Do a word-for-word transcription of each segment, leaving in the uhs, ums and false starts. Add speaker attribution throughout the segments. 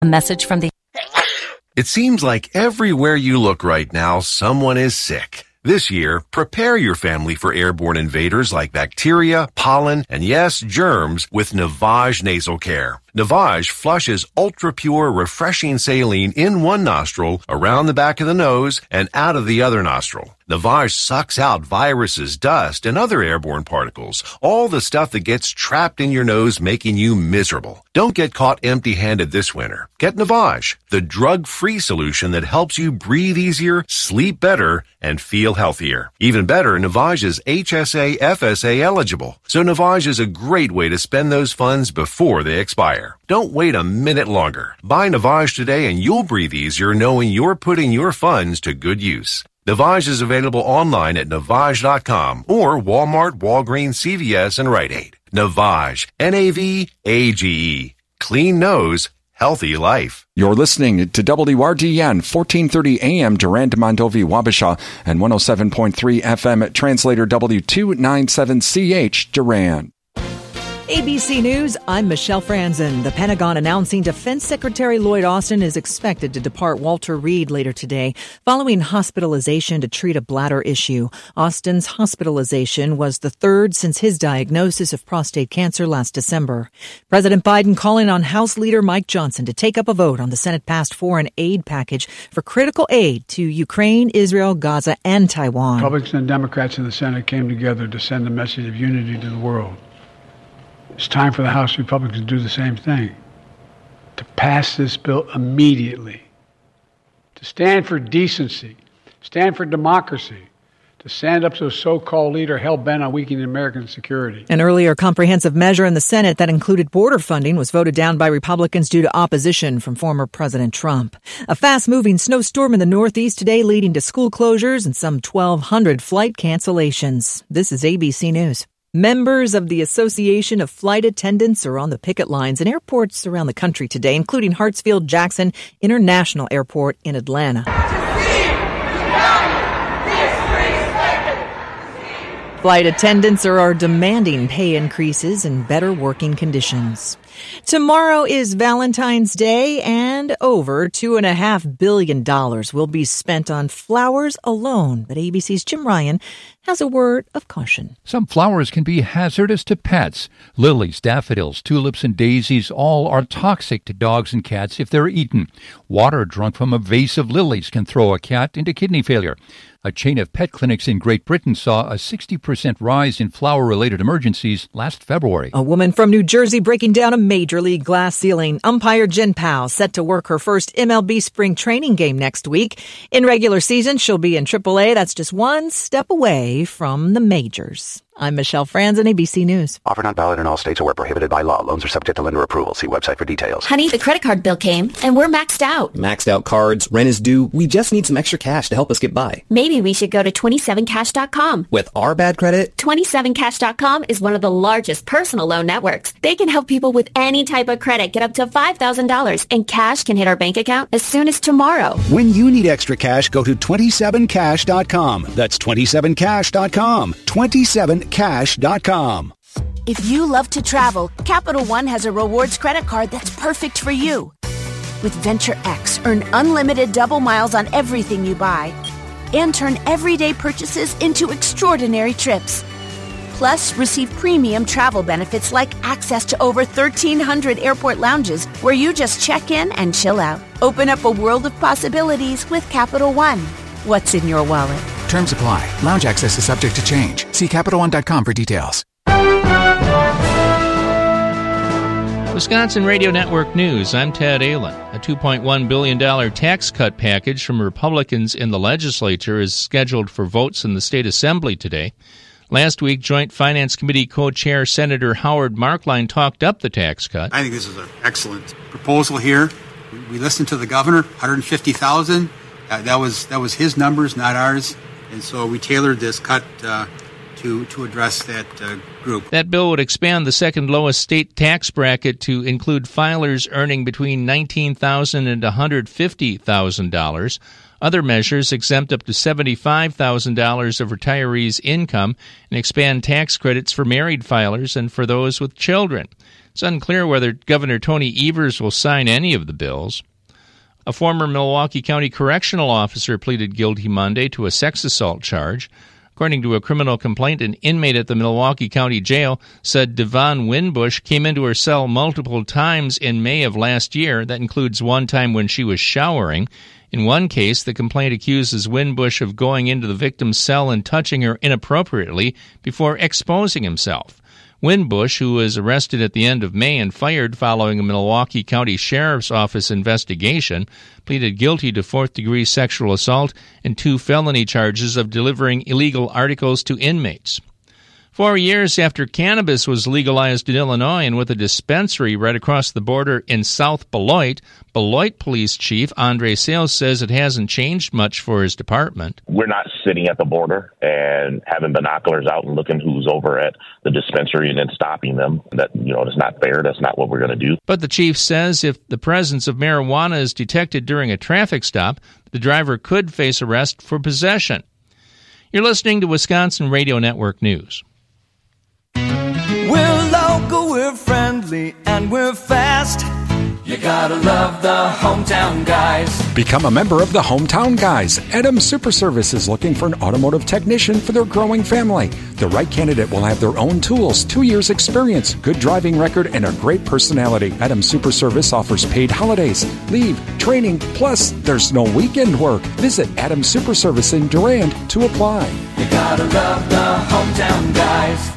Speaker 1: A message from the...
Speaker 2: It seems like everywhere you look right now, someone is sick. This year, prepare your family for airborne invaders like bacteria, pollen, and yes, germs with Navage Nasal Care. Navage flushes ultra-pure, refreshing saline in one nostril, around the back of the nose, and out of the other nostril. Navage sucks out viruses, dust, and other airborne particles, all the stuff that gets trapped in your nose making you miserable. Don't get caught empty-handed this winter. Get Navage, the drug-free solution that helps you breathe easier, sleep better, and feel healthier. Even better, Navage is H S A F S A eligible, so Navage is a great way to spend those funds before they expire. Don't wait a minute longer. Buy Navage today and you'll breathe easier knowing you're putting your funds to good use. Navage is available online at Navage dot com or Walmart, Walgreens, C V S, and Rite Aid. Navage, N A V A G E. Clean nose, healthy life.
Speaker 3: You're listening to W R D N, fourteen thirty A M, Durand, Mondovi, Wabasha, and one oh seven point three F M, Translator W two ninety-seven C H, Durand.
Speaker 4: A B C News, I'm Michelle Franzen. The Pentagon announcing Defense Secretary Lloyd Austin is expected to depart Walter Reed later today following hospitalization to treat a bladder issue. Austin's hospitalization was the third since his diagnosis of prostate cancer last December. President Biden calling on House Leader Mike Johnson to take up a vote on the Senate-passed foreign aid package for critical aid to Ukraine, Israel, Gaza, and Taiwan.
Speaker 5: Republicans and Democrats in the Senate came together to send a message of unity to the world. It's time for the House Republicans to do the same thing, to pass this bill immediately, to stand for decency, stand for democracy, to stand up to a so-called leader hell-bent on weakening American security.
Speaker 4: An earlier comprehensive measure in the Senate that included border funding was voted down by Republicans due to opposition from former President Trump. A fast-moving snowstorm in the Northeast today leading to school closures and some twelve hundred flight cancellations. This is A B C News. Members of the Association of Flight Attendants are on the picket lines in airports around the country today, including Hartsfield-Jackson International Airport in Atlanta. Flight attendants are demanding pay increases and better working conditions. Tomorrow is Valentine's Day, and over two and a half billion dollars will be spent on flowers alone. But A B C's Jim Ryan has a word of caution.
Speaker 6: Some flowers can be hazardous to pets. Lilies, daffodils, tulips, and daisies all are toxic to dogs and cats if they're eaten. Water drunk from a vase of lilies can throw a cat into kidney failure. A chain of pet clinics in Great Britain saw a sixty percent rise in flower-related emergencies last February.
Speaker 4: A woman from New Jersey breaking down a Major League glass ceiling. Umpire Jen Powell set to work her first M L B spring training game next week. In regular season, she'll be in triple A. That's just one step away from the majors. I'm Michelle Franzen, A B C News.
Speaker 7: Offer not valid in all states or where prohibited by law. Loans are subject to lender approval. See website for details.
Speaker 8: Honey, the credit card bill came, and we're maxed out.
Speaker 9: Maxed out cards, rent is due. We just need some extra cash to help us get by.
Speaker 8: Maybe we should go to twenty-seven cash dot com.
Speaker 9: With our bad credit?
Speaker 8: twenty-seven cash dot com is one of the largest personal loan networks. They can help people with any type of credit get up to five thousand dollars, and cash can hit our bank account as soon as tomorrow.
Speaker 10: When you need extra cash, go to twenty-seven cash dot com. That's twenty-seven cash dot com. twenty-seven cash dot com.
Speaker 11: If you love to travel, Capital One has a rewards credit card that's perfect for you. With Venture X, earn unlimited double miles on everything you buy and turn everyday purchases into extraordinary trips. Plus, receive premium travel benefits like access to over thirteen hundred airport lounges where you just check in and chill out. Open up a world of possibilities with Capital One. What's in your wallet?
Speaker 12: Terms apply. Lounge access is subject to change. See Capital One dot com for details.
Speaker 13: Wisconsin Radio Network News, I'm Ted Allen. A two point one billion dollars tax cut package from Republicans in the legislature is scheduled for votes in the state assembly today. Last week, Joint Finance Committee co-chair Senator Howard Markline talked up the tax cut.
Speaker 14: I think this is an excellent proposal here. We listened to the governor, one hundred fifty thousand dollars. Uh, that was that was his numbers, not ours. And so we tailored this cut uh, to, to address that uh, group.
Speaker 13: That bill would expand the second lowest state tax bracket to include filers earning between nineteen thousand dollars and one hundred fifty thousand dollars. Other measures exempt up to seventy-five thousand dollars of retirees' income and expand tax credits for married filers and for those with children. It's unclear whether Governor Tony Evers will sign any of the bills. A former Milwaukee County correctional officer pleaded guilty Monday to a sex assault charge. According to a criminal complaint, an inmate at the Milwaukee County Jail said Devon Winbush came into her cell multiple times in May of last year. That includes one time when she was showering. In one case, the complaint accuses Winbush of going into the victim's cell and touching her inappropriately before exposing himself. Winbush, who was arrested at the end of May and fired following a Milwaukee County Sheriff's Office investigation, pleaded guilty to fourth-degree sexual assault and two felony charges of delivering illegal articles to inmates. Four years after cannabis was legalized in Illinois and with a dispensary right across the border in South Beloit, Beloit Police Chief Andre Sales says it hasn't changed much for his department.
Speaker 1: We're not sitting at the border and having binoculars out and looking who's over at the dispensary and then stopping them. That, you know, that's not fair. That's not what we're going to do.
Speaker 13: But the chief says if the presence of marijuana is detected during a traffic stop, the driver could face arrest for possession. You're listening to Wisconsin Radio Network News.
Speaker 15: We're local, we're friendly, and we're fast. You gotta love the Hometown Guys.
Speaker 3: Become a member of the Hometown Guys. Adams Super Service is looking for an automotive technician for their growing family. The right candidate will have their own tools, two years experience, good driving record, and a great personality. Adams Super Service offers paid holidays, leave, training, plus there's no weekend work. Visit Adams Super Service in Durand to apply.
Speaker 15: You gotta love the Hometown Guys.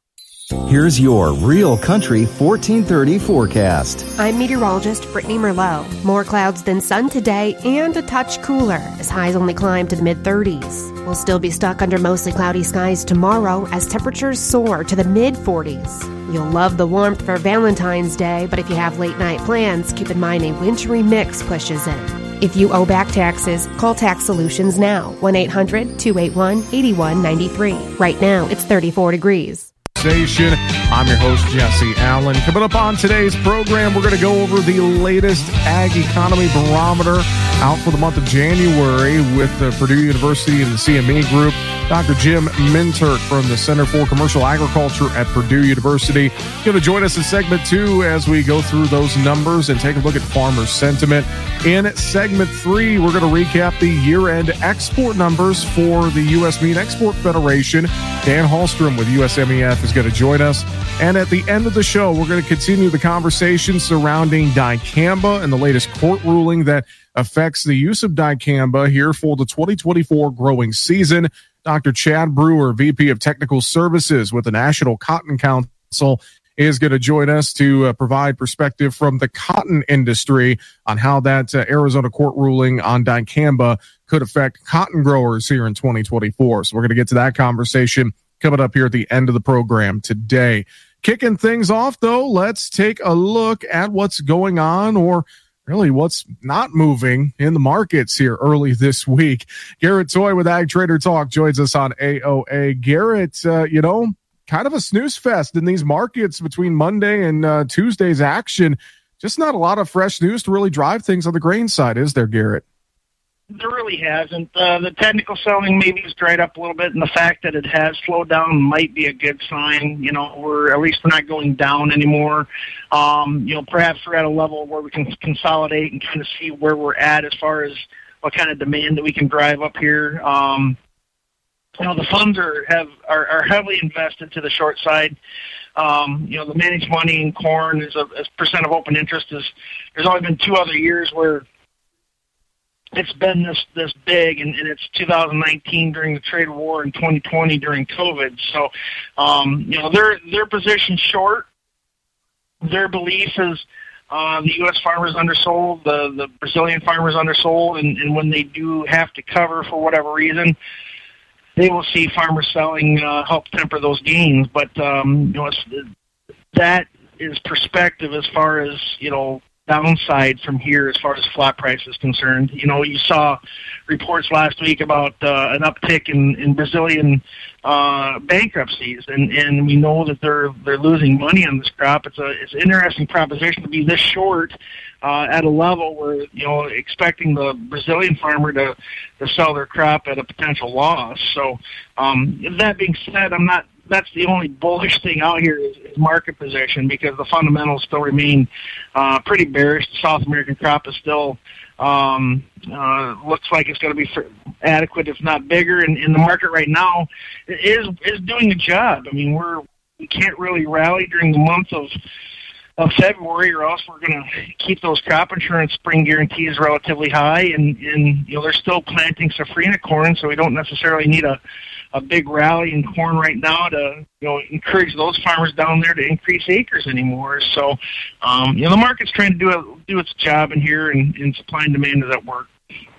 Speaker 16: Here's your Real Country fourteen thirty forecast.
Speaker 17: I'm meteorologist Brittany Merlot. More clouds than sun today and a touch cooler as highs only climb to the mid-thirties. We'll still be stuck under mostly cloudy skies tomorrow as temperatures soar to the mid-forties. You'll love the warmth for Valentine's Day, but if you have late-night plans, keep in mind a wintry mix pushes in. If you owe back taxes, call Tax Solutions now. one eight hundred two eight one eight one nine three. Right now, it's thirty-four degrees.
Speaker 18: Station. I'm your host, Jesse Allen. Coming up on today's program, we're going to go over the latest Ag Economy Barometer out for the month of January with the Purdue University and the C M E Group. Doctor Jim Minturk from the Center for Commercial Agriculture at Purdue University going to join us in segment two as we go through those numbers and take a look at farmer sentiment. In segment three, we're going to recap the year-end export numbers for the U S Meat Export Federation. Dan Hallstrom with U S M E F is going to join us. And at the end of the show, we're going to continue the conversation surrounding dicamba and the latest court ruling that affects the use of dicamba here for the twenty twenty-four growing season. Doctor Chad Brewer, V P of Technical Services with the National Cotton Council, is going to join us to uh, provide perspective from the cotton industry on how that uh, Arizona court ruling on dicamba could affect cotton growers here in twenty twenty-four. So we're going to get to that conversation coming up here at the end of the program today. Kicking things off, though, let's take a look at what's going on, or really what's not moving in the markets here early this week. Garrett Toy with Ag Trader Talk joins us on A O A. Garrett, uh, you know, kind of a snooze fest in these markets between Monday and uh, Tuesday's action. Just not a lot of fresh news to really drive things on the grain side, is there, Garrett?
Speaker 19: There really hasn't. Uh, the technical selling maybe has dried up a little bit, and the fact that it has slowed down might be a good sign. You know, we're at least we're not going down anymore. Um, you know, perhaps we're at a level where we can consolidate and kind of see where we're at as far as what kind of demand that we can drive up here. Um, you know, the funds are have are, are heavily invested to the short side. Um, you know, the managed money in corn is a, a percent of open interest. Is there's only been two other years where it's been this this big, and, and it's two thousand nineteen during the trade war and twenty twenty during COVID. So, um, you know, their their position short. Their belief is uh, the U S farmers undersold, the the Brazilian farmers undersold, and, and when they do have to cover for whatever reason, they will see farmers selling uh, help temper those gains. But um, you know, it's, that is perspective as far as, you know, downside from here as far as flat price is concerned. You know, you saw reports last week about uh, an uptick in, in Brazilian uh, bankruptcies, and, and we know that they're they're losing money on this crop. It's a it's an interesting proposition to be this short uh, at a level where, you know, expecting the Brazilian farmer to, to sell their crop at a potential loss. So um, that being said, I'm not that's the only bullish thing out here is, is market position, because the fundamentals still remain uh, pretty bearish. The South American crop is still um, uh, looks like it's going to be adequate, if not bigger. And, and the market right now is is doing a job. I mean, we're we can't really rally during the month of of February, or else we're going to keep those crop insurance spring guarantees relatively high. And, and you know, they're still planting safrinha corn, so we don't necessarily need a a big rally in corn right now to, you know, encourage those farmers down there to increase acres anymore. So, um, you know, the market's trying to do a, do its job in here, and, and supply and demand is at work.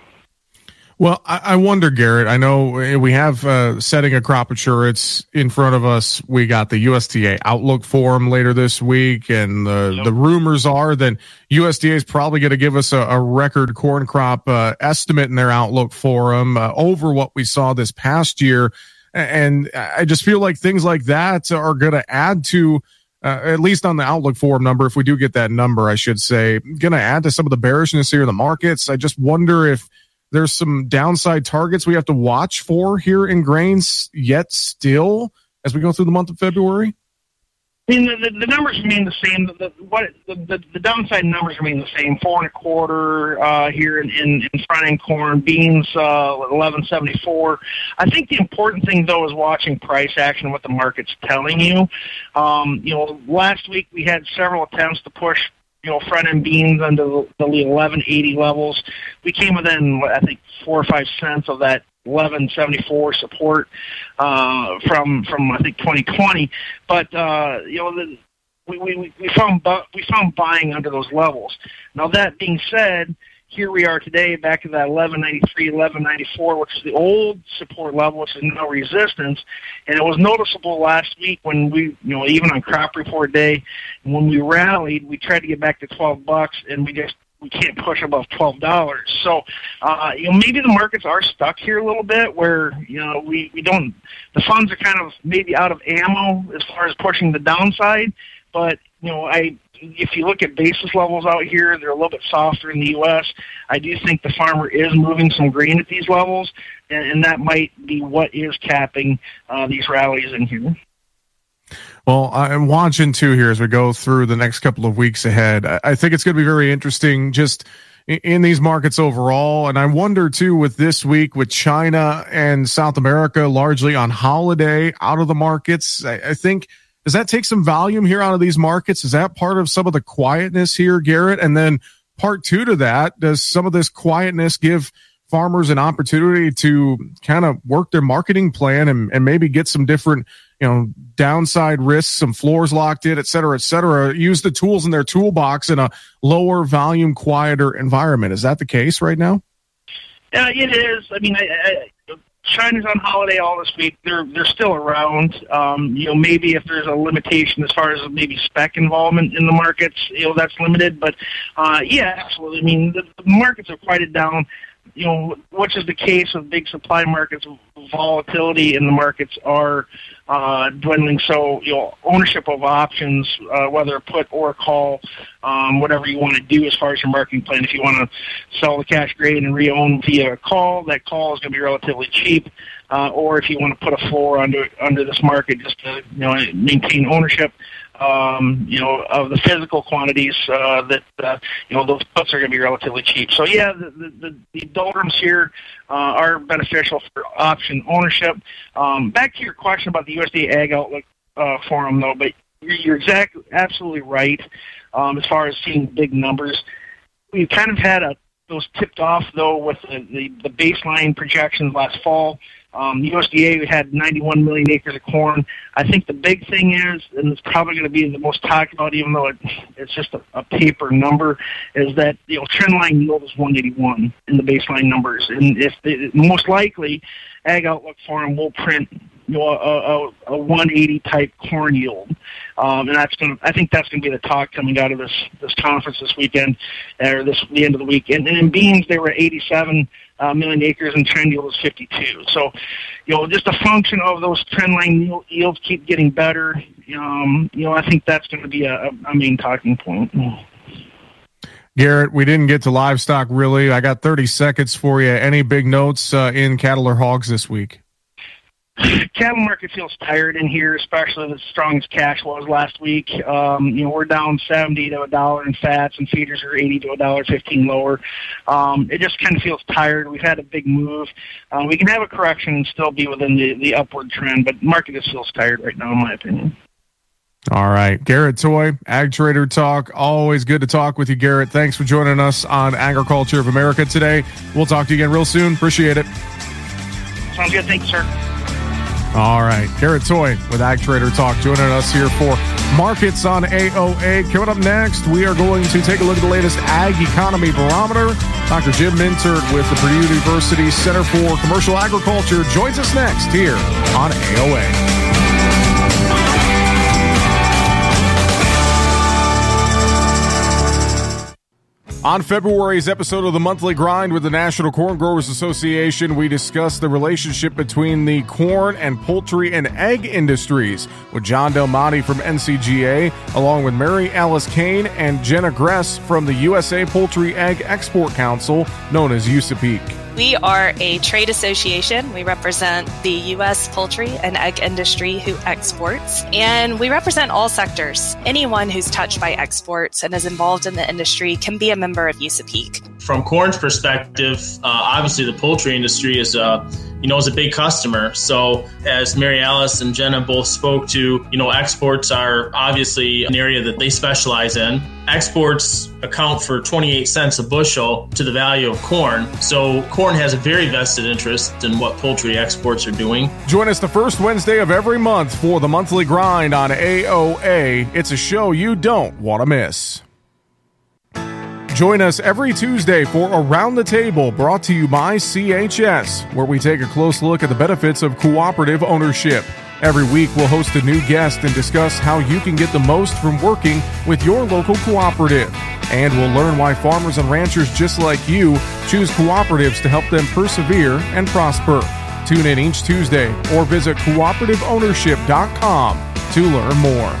Speaker 18: Well, I, I wonder, Garrett, I know we have uh, setting a crop insurance in front of us. We got the U S D A Outlook Forum later this week, and the, yep. the rumors are that U S D A is probably going to give us a, a record corn crop uh, estimate in their Outlook Forum uh, over what we saw this past year. And I just feel like things like that are going to add to, uh, at least on the Outlook Forum number, if we do get that number, I should say, going to add to some of the bearishness here in the markets. I just wonder if there's some downside targets we have to watch for here in grains yet still as we go through the month of February.
Speaker 19: I mean, the, the, the numbers remain the same. The, the, what, the, the, the downside numbers remain the same. Four and a quarter uh, here in, in, in front-end corn. Beans, uh, eleven seventy-four. I think the important thing, though, is watching price action, what the market's telling you. Um, you know, last week we had several attempts to push, you know, front-end beans under the, the eleven eighty levels. We came within, I think, four or five cents of that eleven seventy-four support uh, from from I think twenty twenty. But uh, you know, the, we we we found bu- we found buying under those levels. Now that being said, here we are today, back at that eleven ninety-three, eleven ninety-four, which is the old support level, which is now resistance. And it was noticeable last week when we, you know, even on crop report day, when we rallied, we tried to get back to twelve bucks, and we just we can't push above twelve dollars. So, uh, you know, maybe the markets are stuck here a little bit, where, you know, we, we don't, the funds are kind of maybe out of ammo as far as pushing the downside. But, you know, I, if you look at basis levels out here, they're a little bit softer in the U S. I do think the farmer is moving some grain at these levels, and, and that might be what is capping uh, these rallies in here.
Speaker 18: Well, I'm watching too here as we go through the next couple of weeks ahead. I think it's going to be very interesting just in these markets overall. And I wonder too, with this week with China and South America largely on holiday out of the markets, I think, does that take some volume here out of these markets? Is that part of some of the quietness here, Garrett? And then part two to that, does some of this quietness give farmers an opportunity to kind of work their marketing plan and, and maybe get some different, you know, downside risks, some floors locked in, et cetera, et cetera, use the tools in their toolbox in a lower volume, quieter environment? Is that the case right now?
Speaker 19: Yeah, it is. I mean, I, I, China's on holiday all this week. They're they're still around. Um, you know, maybe if there's a limitation as far as maybe spec involvement in the markets, you know, that's limited. But uh, yeah, absolutely. I mean, the, the markets are quieted down. You know, which is the case of big supply markets. Volatility in the markets are uh, dwindling. So, you know, ownership of options, uh, whether a put or a call, um, whatever you want to do as far as your marketing plan. If you want to sell the cash grain and re-own via a call, that call is going to be relatively cheap. Uh, or if you want to put a floor under under this market just to, you know, maintain ownership, um, you know, of the physical quantities, uh, that, uh, you know, those puts are going to be relatively cheap. So, yeah, the, the, the doldrums here uh, are beneficial for option ownership. Um, back to your question about the U S D A Ag Outlook uh, Forum, though, but you're, you're exactly, absolutely right um, as far as seeing big numbers. We've kind of had a, those tipped off, though, with the, the, the baseline projections last fall. Um, the U S D A had ninety-one million acres of corn. I think the big thing is, and it's probably going to be the most talked about, even though it, it's just a, a paper number, is that, you know, trend line yield is one eighty-one in the baseline numbers. And if the, most likely, Ag Outlook Forum will print, you know, a, a, a one eighty type corn yield. Um, and that's going to, I think that's going to be the talk coming out of this, this conference this weekend, or this, the end of the week. And, and in beans, they were eighty-seven uh, million acres, and trend yield was fifty-two. So, you know, just a function of those trend line yields keep getting better. Um, you know, I think that's going to be a, a main talking point.
Speaker 18: Garrett, we didn't get to livestock really. I got thirty seconds for you. Any big notes uh, in cattle or hogs this week?
Speaker 19: Cattle market feels tired in here, especially as strong as cash was last week. Um, you know, we're down seventy to a dollar in fats, and feeders are eighty to a dollar fifteen lower. Um, it just kind of feels tired. We've had a big move. Uh, we can have a correction and still be within the, the upward trend, but the market just feels tired right now, in my opinion.
Speaker 18: All right. Garrett Toy, Ag Trader Talk. Always good to talk with you, Garrett. Thanks for joining us on Agriculture of America today. We'll talk to you again real soon. Appreciate it.
Speaker 19: Sounds good. Thanks, sir.
Speaker 18: All right. Garrett Toy with Ag Trader Talk joining us here for Markets on A O A. Coming up next, we are going to take a look at the latest Ag Economy Barometer. Doctor Jim Mintert with the Purdue University Center for Commercial Agriculture joins us next here on A O A. On February's episode of the Monthly Grind with the National Corn Growers Association, we discussed the relationship between the corn and poultry and egg industries with John Del Monte from N C G A, along with Mary Alice Kane and Jenna Gress from the U S A Poultry Egg Export Council, known as USAPEC.
Speaker 20: We are a trade association. We represent the U S poultry and egg industry who exports, and we represent all sectors. Anyone who's touched by exports and is involved in the industry can be a member of USAPEC.
Speaker 21: From corn's perspective, uh, obviously the poultry industry is a you know, is a big customer. So as Mary Alice and Jenna both spoke to, you know, exports are obviously an area that they specialize in. Exports account for twenty-eight cents a bushel to the value of corn. So corn has a very vested interest in what poultry exports are doing.
Speaker 18: Join us the first Wednesday of every month for the Monthly Grind on A O A. It's a show you don't want to miss. Join us every Tuesday for Around the Table, brought to you by C H S, where we take a close look at the benefits of cooperative ownership. Every week, we'll host a new guest and discuss how you can get the most from working with your local cooperative. And we'll learn why farmers and ranchers just like you choose cooperatives to help them persevere and prosper. Tune in each Tuesday or visit cooperative ownership dot com to learn more.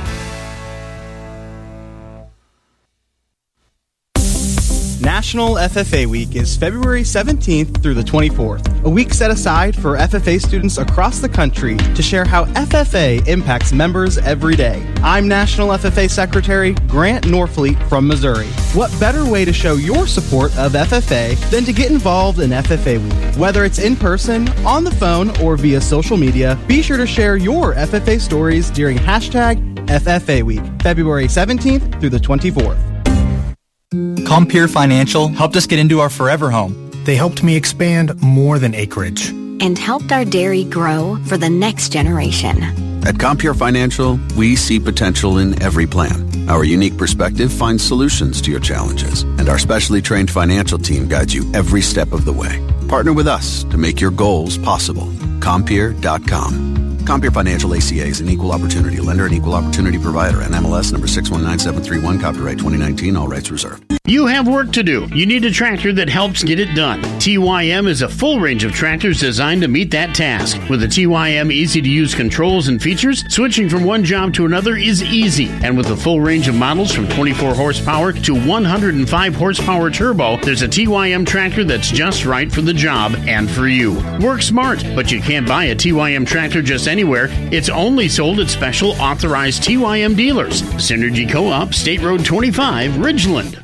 Speaker 9: National F F A Week is February seventeenth through the twenty-fourth, a week set aside for F F A students across the country to share how F F A impacts members every day. I'm National F F A Secretary Grant Norfleet from Missouri. What better way to show your support of F F A than to get involved in F F A Week? Whether it's in person, on the phone, or via social media, be sure to share your F F A stories during hashtag F F A Week, February seventeenth through the twenty-fourth.
Speaker 22: Compeer Financial helped us get into our forever home.
Speaker 23: They helped me expand more than acreage.
Speaker 24: And helped our dairy grow for the next generation.
Speaker 25: At Compeer Financial, we see potential in every plan. Our unique perspective finds solutions to your challenges, and our specially trained financial team guides you every step of the way. Partner with us to make your goals possible. Compeer dot com. Compeer Financial A C A is an equal opportunity lender and equal opportunity provider. N M L S number six one nine seven three one, copyright twenty nineteen, all rights reserved.
Speaker 26: You have work to do. You need a tractor that helps get it done. T Y M is a full range of tractors designed to meet that task. With the T Y M easy-to-use controls and features, switching from one job to another is easy. And with a full range of models from twenty-four horsepower to one hundred five horsepower turbo, there's a T Y M tractor that's just right for the job and for you. Work smart, but you can't buy a T Y M tractor just anywhere. It's only sold at special authorized T Y M dealers. Synergy Co-op, State Road twenty-five, Ridgeland.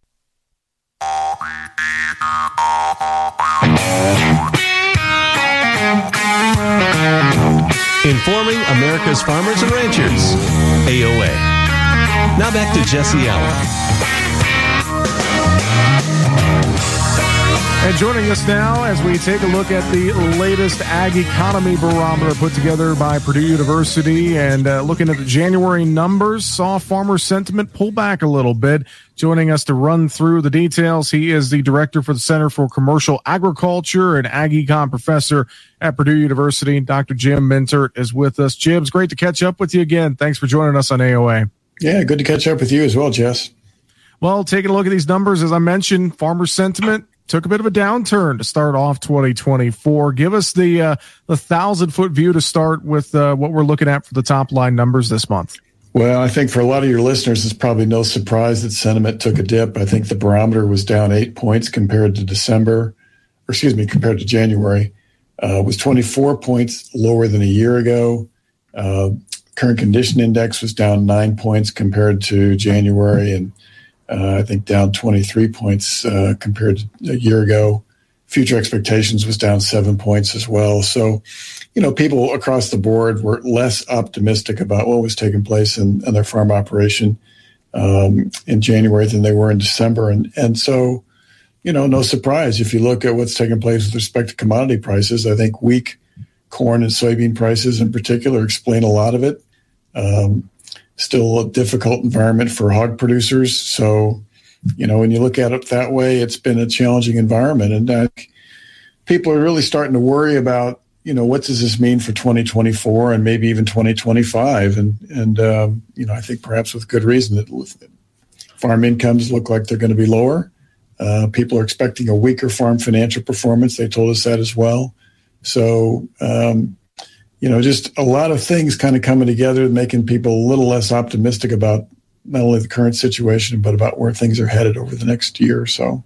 Speaker 27: Informing America's farmers and ranchers. A O A. Now back to Jesse Allen.
Speaker 18: And joining us now as we take a look at the latest Ag Economy Barometer put together by Purdue University, and uh, looking at the January numbers, saw farmer sentiment pull back a little bit. Joining us to run through the details, he is the director for the Center for Commercial Agriculture and Ag Econ professor at Purdue University. Doctor Jim Mintert is with us. Jim, it's great to catch up with you again. Thanks for joining us on A O A.
Speaker 2: Yeah, good to catch up with you as well, Jess.
Speaker 18: Well, taking a look at these numbers, as I mentioned, farmer sentiment took a bit of a downturn to start off twenty twenty-four. Give us the uh, the thousand foot view to start with uh, what we're looking at for the top line numbers this month.
Speaker 2: Well, I think for a lot of your listeners, it's probably no surprise that sentiment took a dip. I think the barometer was down eight points compared to December, or excuse me, compared to January. Uh, it was twenty-four points lower than a year ago. Uh, current condition index was down nine points compared to January, and Uh, I think down twenty-three points uh, compared to a year ago. Future expectations was down seven points as well. So, you know, people across the board were less optimistic about what was taking place in, in their farm operation um, in January than they were in December. And, and so, you know, no surprise if you look at what's taking place with respect to commodity prices. I think weak corn and soybean prices in particular explain a lot of it. Um, Still a difficult environment for hog producers. So, you know, when you look at it that way, it's been a challenging environment. And uh, people are really starting to worry about, you know, what does this mean for twenty twenty-four and maybe even twenty twenty-five? And, and um, you know, I think perhaps with good reason that farm incomes look like they're going to be lower. Uh, people are expecting a weaker farm financial performance. They told us that as well. So, um, you know, just a lot of things kind of coming together, making people a little less optimistic about not only the current situation, but about where things are headed over the next year or so.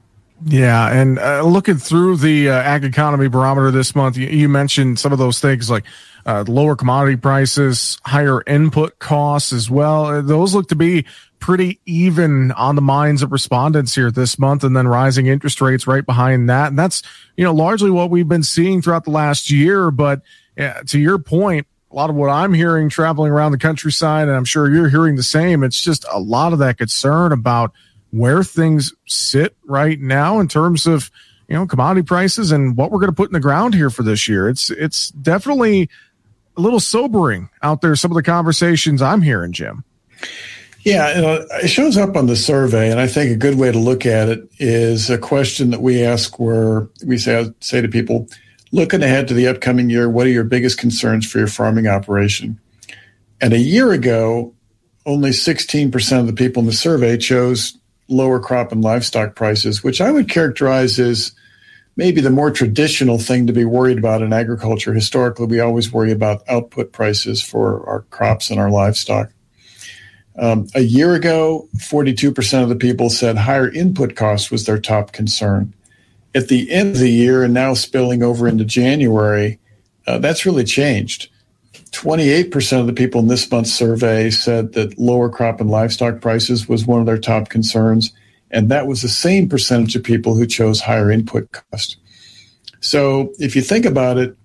Speaker 18: Yeah, and uh, looking through the uh, Ag Economy Barometer this month, you, you mentioned some of those things like uh, lower commodity prices, higher input costs as well. Those look to be pretty even on the minds of respondents here this month, and then rising interest rates right behind that. And that's, you know, largely what we've been seeing throughout the last year, but yeah, to your point, a lot of what I'm hearing traveling around the countryside, and I'm sure you're hearing the same, it's just a lot of that concern about where things sit right now in terms of, you know, commodity prices and what we're going to put in the ground here for this year. It's it's definitely a little sobering out there, some of the conversations I'm hearing, Jim.
Speaker 2: Yeah, you know, it shows up on the survey, and I think a good way to look at it is a question that we ask where we say, say to people, looking ahead to the upcoming year, what are your biggest concerns for your farming operation? And a year ago, only sixteen percent of the people in the survey chose lower crop and livestock prices, which I would characterize as maybe the more traditional thing to be worried about in agriculture. Historically, we always worry about output prices for our crops and our livestock. Um, a year ago, forty-two percent of the people said higher input costs was their top concern. At the end of the year and now spilling over into January, uh, that's really changed. twenty-eight percent of the people in this month's survey said that lower crop and livestock prices was one of their top concerns, and that was the same percentage of people who chose higher input cost. So if you think about it,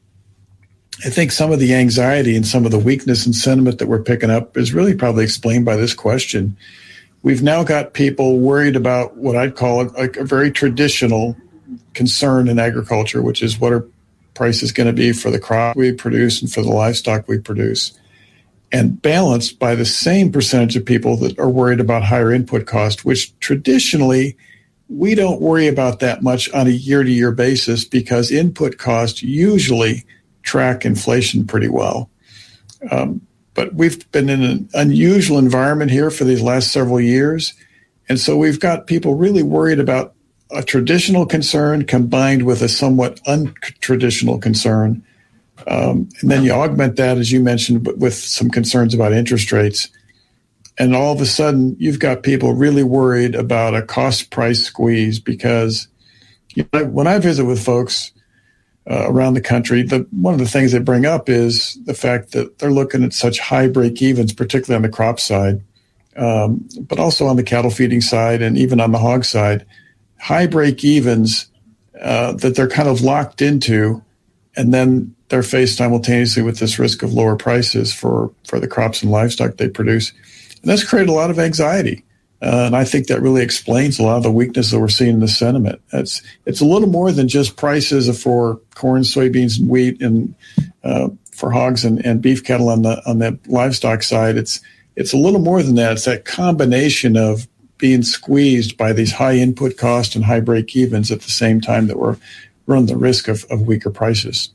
Speaker 2: I think some of the anxiety and some of the weakness and sentiment that we're picking up is really probably explained by this question. We've now got people worried about what I'd call a, a very traditional concern in agriculture, which is what are prices going to be for the crop we produce and for the livestock we produce, and balanced by the same percentage of people that are worried about higher input cost, which traditionally we don't worry about that much on a year-to-year basis because input costs usually track inflation pretty well. Um, but we've been in an unusual environment here for these last several years, and so we've got people really worried about a traditional concern combined with a somewhat untraditional concern. Um, and then you augment that, as you mentioned, with some concerns about interest rates. And all of a sudden, you've got people really worried about a cost price squeeze because you know, when I visit with folks uh, around the country, the, one of the things they bring up is the fact that they're looking at such high break evens, particularly on the crop side, um, but also on the cattle feeding side and even on the hog side. High break-evens uh, that they're kind of locked into, and then they're faced simultaneously with this risk of lower prices for, for the crops and livestock they produce. And that's created a lot of anxiety. Uh, and I think that really explains a lot of the weakness that we're seeing in the sentiment. It's, it's a little more than just prices for corn, soybeans, and wheat, and uh, for hogs and, and beef cattle on the on the livestock side. It's it's a little more than that. It's that combination of being squeezed by these high input costs and high break-evens at the same time that we're running the risk of, of weaker prices.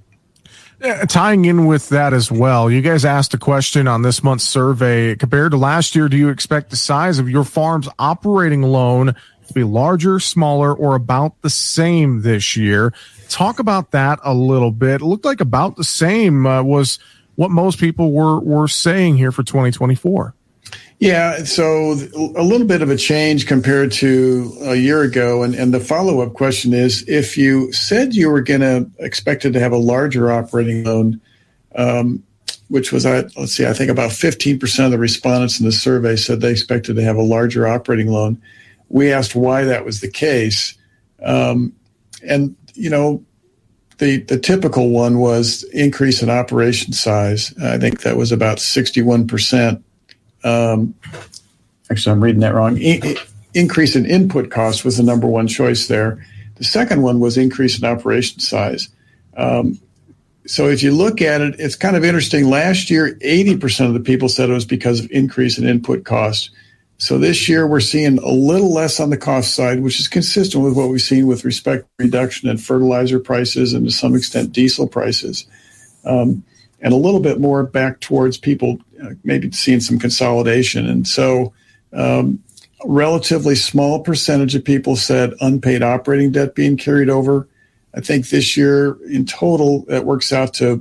Speaker 18: Uh, tying in with that as well, you guys asked a question on this month's survey. Compared to last year, do you expect the size of your farm's operating loan to be larger, smaller, or about the same this year? Talk about that a little bit. It looked like about the same uh, was what most people were, were saying here for twenty twenty-four.
Speaker 2: Yeah, so a little bit of a change compared to a year ago. And, and the follow-up question is, if you said you were going to expected to have a larger operating loan, um, which was, uh, let's see, I think about fifteen percent of the respondents in the survey said they expected to have a larger operating loan. We asked why that was the case. Um, and, you know, the, the typical one was increase in operation size. I think that was about sixty-one percent. Um, actually, I'm reading that wrong. I- increase in input cost was the number one choice there. The second one was increase in operation size. Um, so if you look at it, it's kind of interesting. Last year, eighty percent of the people said it was because of increase in input cost. So this year, we're seeing a little less on the cost side, which is consistent with what we've seen with respect to reduction in fertilizer prices and to some extent diesel prices. Um, and a little bit more back towards people uh, maybe seeing some consolidation. And so um, a relatively small percentage of people said unpaid operating debt being carried over. I think this year in total, that works out to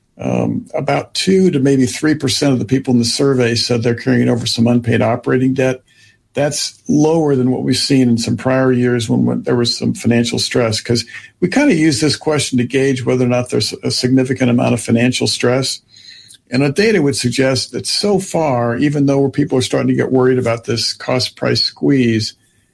Speaker 2: um, about two to maybe three percent of the people in the survey said they're carrying over some unpaid operating debt. That's lower than what we've seen in some prior years when, when there was some financial stress, because we kind of use this question to gauge whether or not there's a significant amount of financial stress. And the data would suggest that so far, even though people are starting to get worried about this cost price squeeze,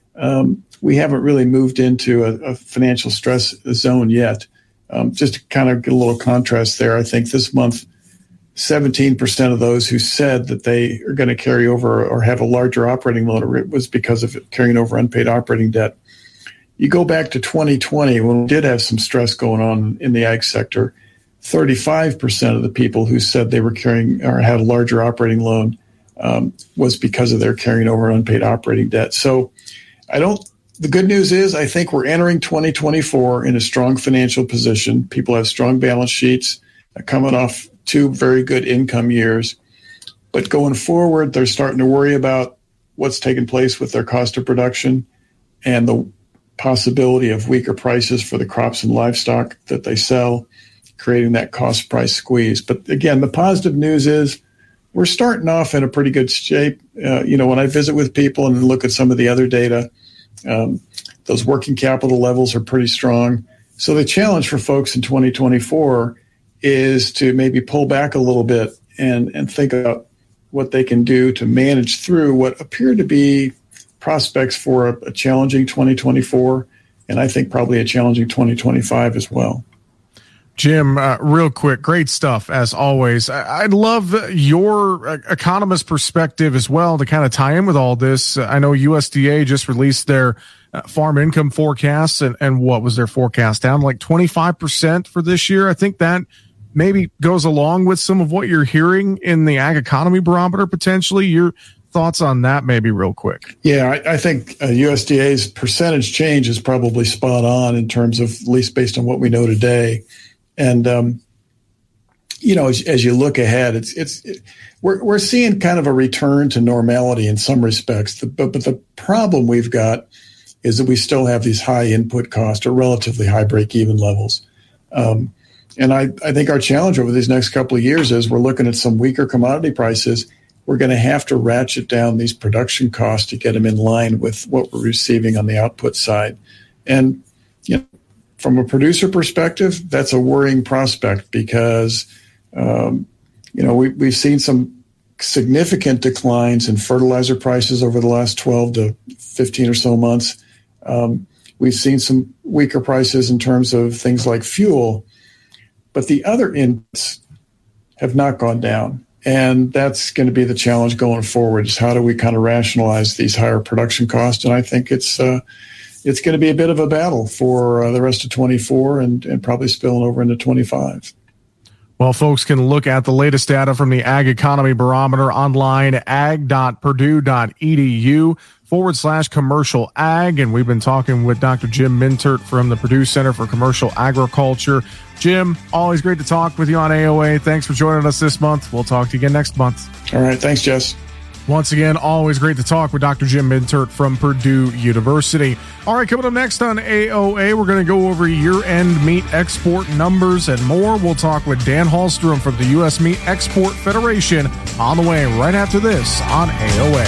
Speaker 2: um, we haven't really moved into a, a financial stress zone yet. Um, just to kind of get a little contrast there, I think this month, seventeen percent of those who said that they are going to carry over or have a larger operating loan was because of carrying over unpaid operating debt. You go back to twenty twenty when we did have some stress going on in the ag sector, thirty-five percent of the people who said they were carrying or had a larger operating loan um, was because of their carrying over unpaid operating debt. So I don't, the good news is I think we're entering twenty twenty-four in a strong financial position. People have strong balance sheets uh, coming off two very good income years. But going forward, they're starting to worry about what's taking place with their cost of production and the possibility of weaker prices for the crops and livestock that they sell, creating that cost price squeeze. But again, the positive news is we're starting off in a pretty good shape. Uh, you know, when I visit with people and look at some of the other data, um, those working capital levels are pretty strong. So the challenge for folks in twenty twenty-four is to maybe pull back a little bit and, and think about what they can do to manage through what appear to be prospects for a, a challenging twenty twenty-four, and I think probably a challenging twenty twenty-five as well.
Speaker 18: Jim, uh, real quick, great stuff as always. I- I'd love your uh, economist perspective as well to kind of tie in with all this. I know U S D A just released their uh, farm income forecasts, and, and what was their forecast down like twenty-five percent for this year? I think that maybe goes along with some of what you're hearing in the ag economy barometer potentially. Your thoughts on that maybe real quick?
Speaker 2: Yeah, I, I think uh, U S D A's percentage change is probably spot on in terms of, at least based on what we know today. And, um, you know, as, as you look ahead, it's, it's, it, we're, we're seeing kind of a return to normality in some respects. The, but, but the problem we've got is that we still have these high input costs or relatively high break-even levels. Um, And I, I think our challenge over these next couple of years is we're looking at some weaker commodity prices. We're going to have to ratchet down these production costs to get them in line with what we're receiving on the output side. And you know, from a producer perspective, that's a worrying prospect because, um, you know, we, we've seen some significant declines in fertilizer prices over the last twelve to fifteen or so months. Um, we've seen some weaker prices in terms of things like fuel. But the other inputs have not gone down. And that's going to be the challenge going forward, is how do we kind of rationalize these higher production costs? And I think it's uh, it's going to be a bit of a battle for uh, the rest of twenty-four and, and probably spilling over into twenty-five.
Speaker 18: Well, folks can look at the latest data from the Ag Economy Barometer online, ag.purdue.edu forward slash commercial ag. And we've been talking with Doctor Jim Mintert from the Purdue Center for Commercial Agriculture. Jim, always great to talk with you on A O A. Thanks for joining us this month. We'll talk to you again next month.
Speaker 2: All right. Thanks, Jess.
Speaker 18: Once again, always great to talk with Doctor Jim Mintert from Purdue University. All right, coming up next on A O A, we're going to go over year-end meat export numbers and more. We'll talk with Dan Hallstrom from the U S Meat Export Federation on the way right after this on A O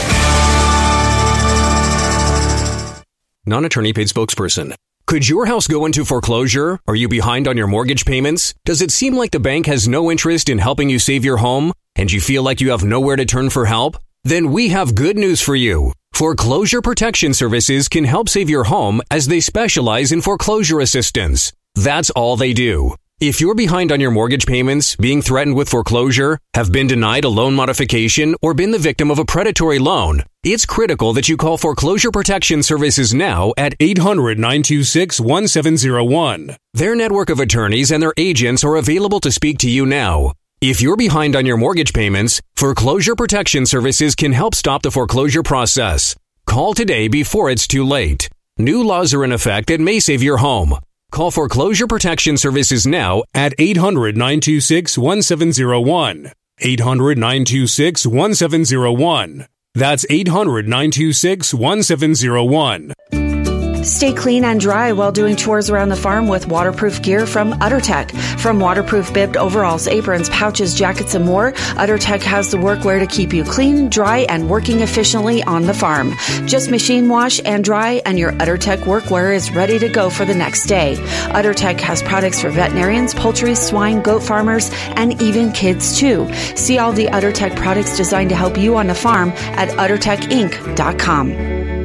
Speaker 4: A. Non-attorney paid spokesperson. Could your house go into foreclosure? Are you behind on your mortgage payments? Does it seem like the bank has no interest in helping you save your home? And you feel like you have nowhere to turn for help? Then we have good news for you. Foreclosure Protection Services can help save your home as they specialize in foreclosure assistance. That's all they do. If you're behind on your mortgage payments, being threatened with foreclosure, have been denied a loan modification, or been the victim of a predatory loan, it's critical that you call Foreclosure Protection Services now at eight hundred, nine two six, one seven zero one. Their network of attorneys and their agents are available to speak to you now. If you're behind on your mortgage payments, Foreclosure Protection Services can help stop the foreclosure process. Call today before it's too late. New laws are in effect that may save your home. Call Foreclosure Protection Services now at eight hundred, nine two six, one seven zero one. eight hundred, nine two six, one seven zero one. That's eight hundred, nine two six, one seven zero one.
Speaker 5: Stay clean and dry while doing chores around the farm with waterproof gear from UtterTech. From waterproof bibbed overalls, aprons, pouches, jackets, and more, UtterTech has the workwear to keep you clean, dry, and working efficiently on the farm. Just machine wash and dry, and your UtterTech workwear is ready to go for the next day. UtterTech has products for veterinarians, poultry, swine, goat farmers, and even kids, too. See all the UtterTech products designed to help you on the farm at utter tech inc dot com.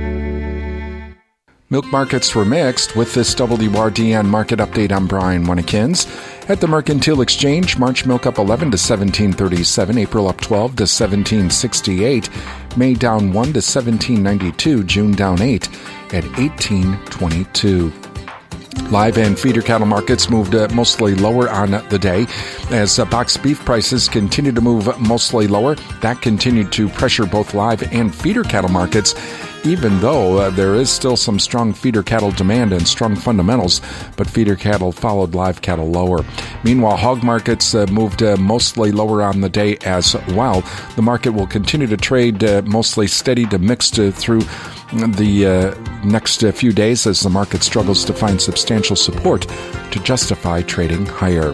Speaker 3: Milk markets were mixed. With this W R D N market update, I'm Brian Winnikins. At the Mercantile Exchange, March milk up eleven to seventeen thirty-seven, April up twelve to seventeen sixty-eight, May down one to seventeen ninety-two, June down eight at eighteen twenty-two. Live and feeder cattle markets moved uh, mostly lower on the day as uh, boxed beef prices continue to move mostly lower. That continued to pressure both live and feeder cattle markets, even though uh, there is still some strong feeder cattle demand and strong fundamentals, but feeder cattle followed live cattle lower. Meanwhile, hog markets uh, moved uh, mostly lower on the day as well. The market will continue to trade uh, mostly steady to mixed uh, through the uh, next uh, few days as the market struggles to find substantial support to justify trading higher.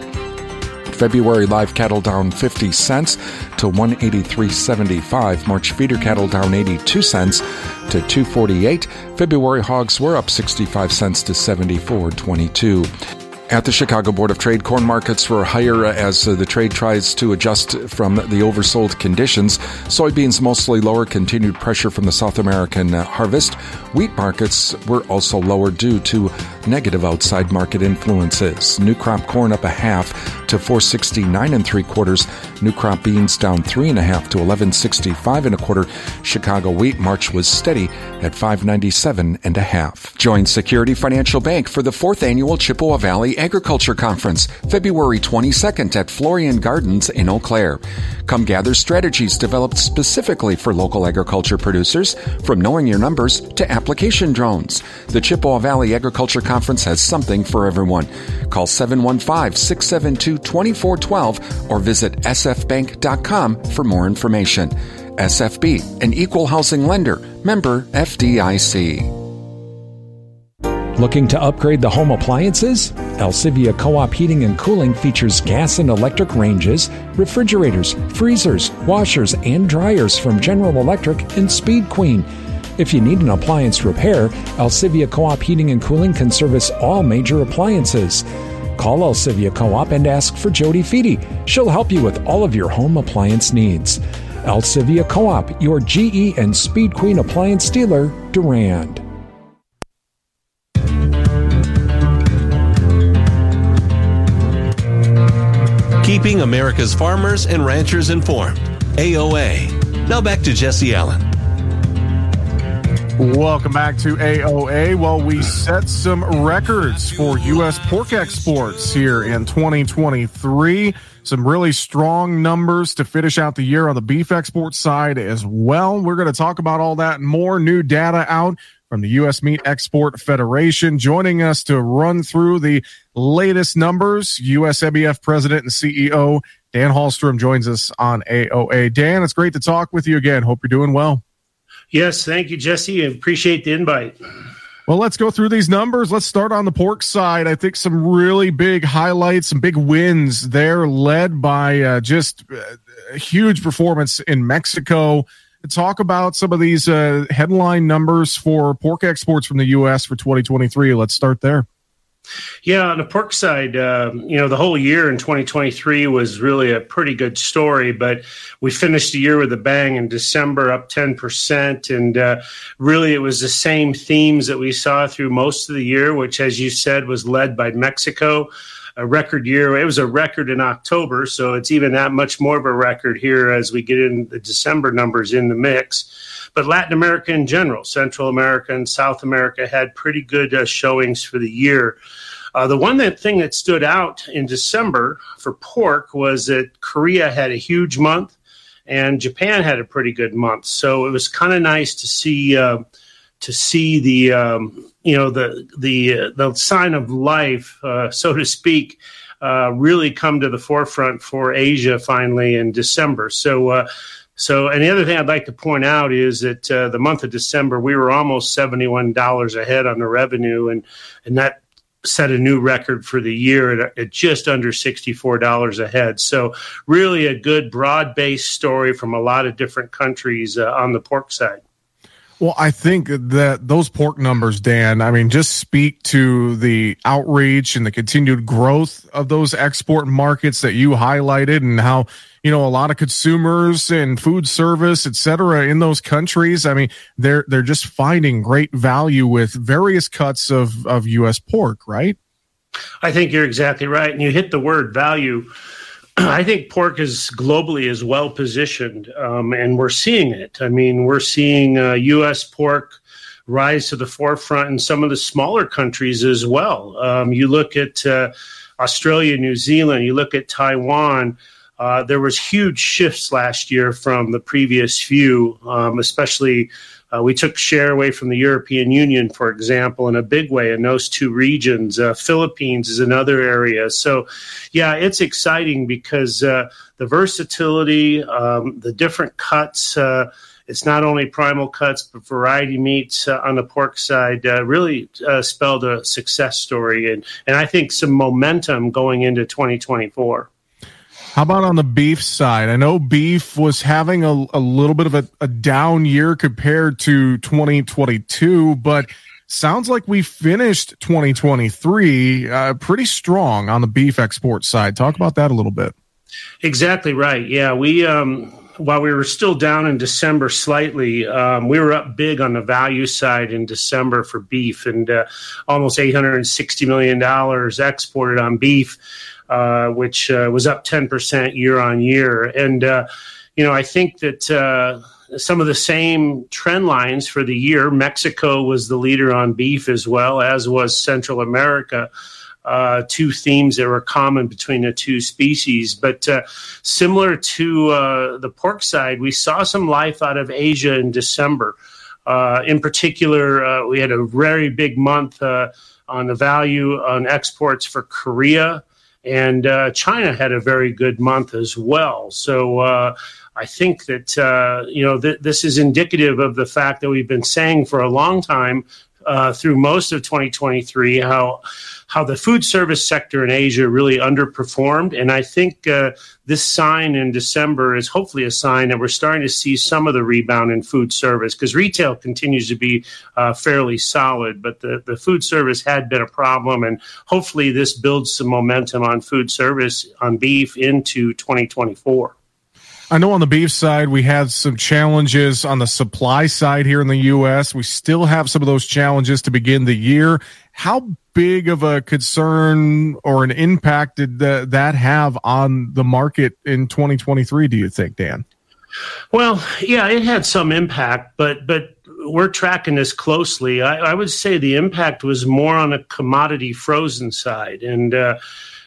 Speaker 3: February live cattle down fifty cents to one eighty-three seventy-five. March feeder cattle down eighty-two cents to two forty-eight. February hogs were up sixty-five cents to seventy-four twenty-two. At the Chicago Board of Trade, corn markets were higher as uh, the trade tries to adjust from the oversold conditions. Soybeans mostly lower, continued pressure from the South American uh, harvest. Wheat markets were also lower due to negative outside market influences. New crop corn up a half to four sixty-nine and three quarters. New crop beans down three and a half to eleven sixty-five and a quarter. Chicago wheat March was steady at five ninety-seven and a half. Join Security Financial Bank for the fourth annual Chippewa Valley Agriculture Conference, February twenty-second at Florian Gardens in Eau Claire. Come gather strategies developed specifically for local agriculture producers, from knowing your numbers to application drones. The Chippewa Valley Agriculture Conference has something for everyone. Call seven one five, six seven two, two four one two or visit s f bank dot com for more information. S F B, an equal housing lender, member F D I C. Looking to upgrade the home appliances? Alcivia Co-op Heating and Cooling features gas and electric ranges, refrigerators, freezers, washers, and dryers from General Electric and Speed Queen. If you need an appliance repair, Alcivia Co-op Heating and Cooling can service all major appliances. Call Alcivia Co-op and ask for Jody Feedy. She'll help you with all of your home appliance needs. Alcivia Co-op, your G E and Speed Queen appliance dealer, Durand.
Speaker 27: Keeping America's farmers and ranchers informed. A O A. Now back to Jesse Allen.
Speaker 18: Welcome back to A O A. Well, we set some records for U S pork exports here in twenty twenty-three. Some really strong numbers to finish out the year on the beef export side as well. We're going to talk about all that and more. New data out from the U S Meat Export Federation. Joining us to run through the latest numbers, U S A B F President and C E O Dan Hallstrom joins us on A O A. Dan, it's great to talk with you again. Hope you're doing well.
Speaker 6: Yes, thank you, Jesse. I appreciate the invite.
Speaker 18: Well, let's go through these numbers. Let's start on the pork side. I think some really big highlights, some big wins there, led by uh, just a huge performance in Mexico. Talk about some of these uh, headline numbers for pork exports from the U S for twenty twenty-three. Let's start there.
Speaker 6: Yeah, on the pork side, uh, you know, the whole year in twenty twenty-three was really a pretty good story, but we finished the year with a bang in December, up ten percent. And uh, really it was the same themes that we saw through most of the year, which, as you said, was led by Mexico. A record year. It was a record in October, so it's even that much more of a record here as we get in the December numbers in the mix. But Latin America in general, Central America and South America had pretty good uh, showings for the year. Uh, the one that thing that stood out in December for pork was that Korea had a huge month and Japan had a pretty good month. So it was kind of nice to see uh, to see the um, you know the the uh, the sign of life, uh, so to speak, uh, really come to the forefront for Asia finally in December. So. Uh, So, and the other thing I'd like to point out is that uh, the month of December, we were almost seventy-one dollars ahead on the revenue, and and that set a new record for the year at, at just under sixty-four dollars a head. So really a good broad-based story from a lot of different countries uh, on the pork side.
Speaker 18: Well, I think that those pork numbers, Dan, I mean, just speak to the outreach and the continued growth of those export markets that you highlighted, and how, you know, a lot of consumers and food service, et cetera, in those countries, I mean, they're they're just finding great value with various cuts of, of U S pork, right?
Speaker 6: I think you're exactly right. And you hit the word value. I think pork is globally is well positioned, um, and we're seeing it. I mean, we're seeing uh, U S pork rise to the forefront in some of the smaller countries as well. Um, you look at uh, Australia, New Zealand, you look at Taiwan. Uh, there was huge shifts last year from the previous few, um, especially uh, we took share away from the European Union, for example, in a big way in those two regions. Uh, Philippines is another area. So, yeah, it's exciting because uh, the versatility, um, the different cuts, uh, it's not only primal cuts, but variety meats uh, on the pork side uh, really uh, spelled a success story. And, and I think some momentum going into twenty twenty-four.
Speaker 18: How about on the beef side? I know beef was having a, a little bit of a, a down year compared to twenty twenty-two, but sounds like we finished twenty twenty-three uh, pretty strong on the beef export side. Talk about that a little bit.
Speaker 6: Exactly right. Yeah, we um, while we were still down in December slightly, um, we were up big on the value side in December for beef, and uh, almost eight hundred sixty million dollars exported on beef. Uh, which uh, was up ten percent year on year. And, uh, you know, I think that uh, some of the same trend lines for the year, Mexico was the leader on beef as well, as was Central America, uh, two themes that were common between the two species. But uh, similar to uh, the pork side, we saw some life out of Asia in December. Uh, in particular, uh, we had a very big month uh, on the value on exports for Korea. And uh, China had a very good month as well. So uh, I think that, uh, you know, th- this is indicative of the fact that we've been saying for a long time uh, through most of twenty twenty-three how how the food service sector in Asia really underperformed. And I think uh, this sign in December is hopefully a sign that we're starting to see some of the rebound in food service, because retail continues to be uh, fairly solid, but the, the food service had been a problem. And hopefully this builds some momentum on food service on beef into twenty twenty-four.
Speaker 18: I know on the beef side, we had some challenges on the supply side here in the U S. We still have some of those challenges to begin the year. How big of a concern or an impact did the, that have on the market in twenty twenty-three, do you think, Dan?
Speaker 6: Well, yeah, it had some impact, but but we're tracking this closely. I, I would say the impact was more on a commodity frozen side. And, uh,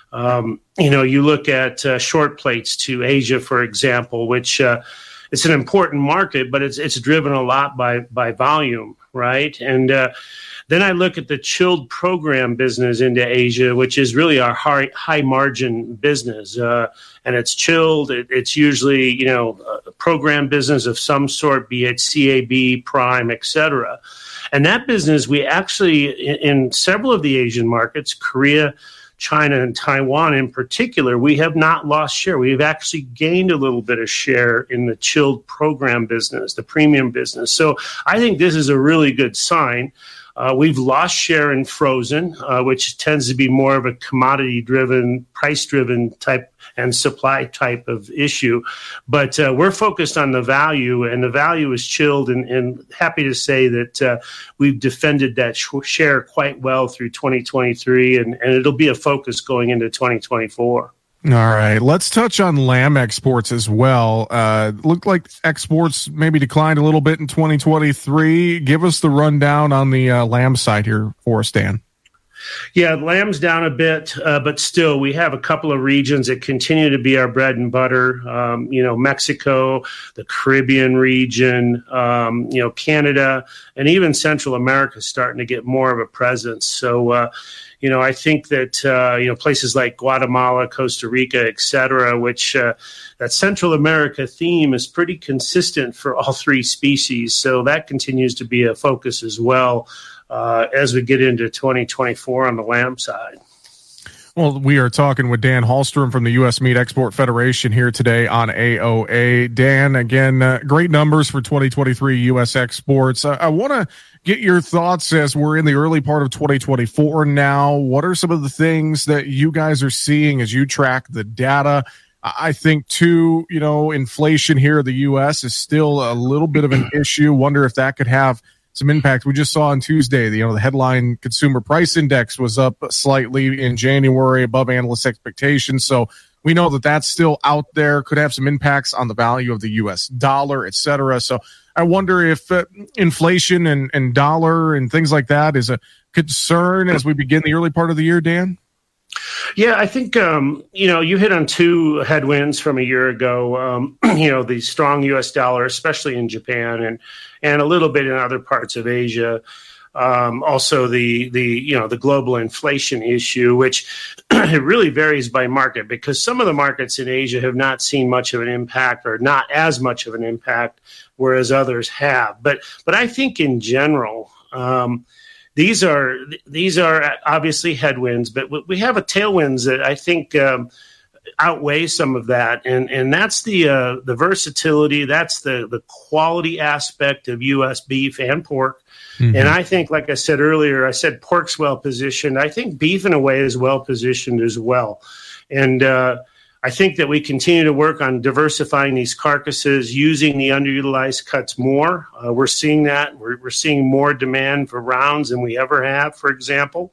Speaker 6: um, you know, you look at uh, short plates to Asia, for example, which uh, it's an important market, but it's it's driven a lot by by volume, right? And uh, then I look at the chilled program business into Asia, which is really our high, high margin business. Uh, and it's chilled. It, it's usually, you know, a program business of some sort, be it C A B, Prime, et cetera. And that business, we actually, in, in several of the Asian markets, Korea, China, and Taiwan in particular, we have not lost share. We've actually gained a little bit of share in the chilled program business, the premium business. So I think this is a really good sign. Uh, we've lost share in frozen, uh, which tends to be more of a commodity-driven, price-driven type and supply type of issue. But uh, we're focused on the value, and the value is chilled, and, and happy to say that uh, we've defended that sh- share quite well through twenty twenty-three, and, and it'll be a focus going into twenty twenty-four.
Speaker 18: All right, let's touch on lamb exports as well. Uh, looked like exports maybe declined a little bit in twenty twenty-three. Give us the rundown on the uh, lamb side here for us, Dan.
Speaker 6: Yeah, lamb's down a bit, uh, but still we have a couple of regions that continue to be our bread and butter. Um, you know, Mexico, the Caribbean region, um, you know, Canada, and even Central America is starting to get more of a presence. So, uh, you know, I think that, uh, you know, places like Guatemala, Costa Rica, et cetera, which uh, that Central America theme is pretty consistent for all three species. So that continues to be a focus as well uh, as we get into twenty twenty-four on the lamb side.
Speaker 18: Well, we are talking with Dan Hallstrom from the U S Meat Export Federation here today on A O A. Dan, again, uh, great numbers for twenty twenty-three U S exports. Uh, I want to get your thoughts as we're in the early part of twenty twenty-four now. What are some of the things that you guys are seeing as you track the data? I think, too, you know, inflation here in the U S is still a little bit of an issue. Wonder if that could have some impact. We just saw on Tuesday, you know, the headline consumer price index was up slightly in January above analyst expectations. So we know that that's still out there, could have some impacts on the value of the U S dollar, et cetera. So I wonder if uh, inflation and, and dollar and things like that is a concern as we begin the early part of the year, Dan?
Speaker 6: Yeah, I think, um, you know, you hit on two headwinds from a year ago, um, you know, the strong U S dollar, especially in Japan and, and a little bit in other parts of Asia. Um, also the, the, you know, the global inflation issue, which it really varies by market because some of the markets in Asia have not seen much of an impact or not as much of an impact, whereas others have. But, but I think in general, um, These are these are obviously headwinds, but we have a tailwinds that I think um, outweigh some of that, and and that's the uh, the versatility, that's the the quality aspect of U S beef and pork. Mm-hmm. And I think, like I said earlier, I said pork's well positioned. I think beef in a way is well positioned as well, and uh, I think that we continue to work on diversifying these carcasses, using the underutilized cuts more. Uh, we're seeing that. We're, we're seeing more demand for rounds than we ever have, for example.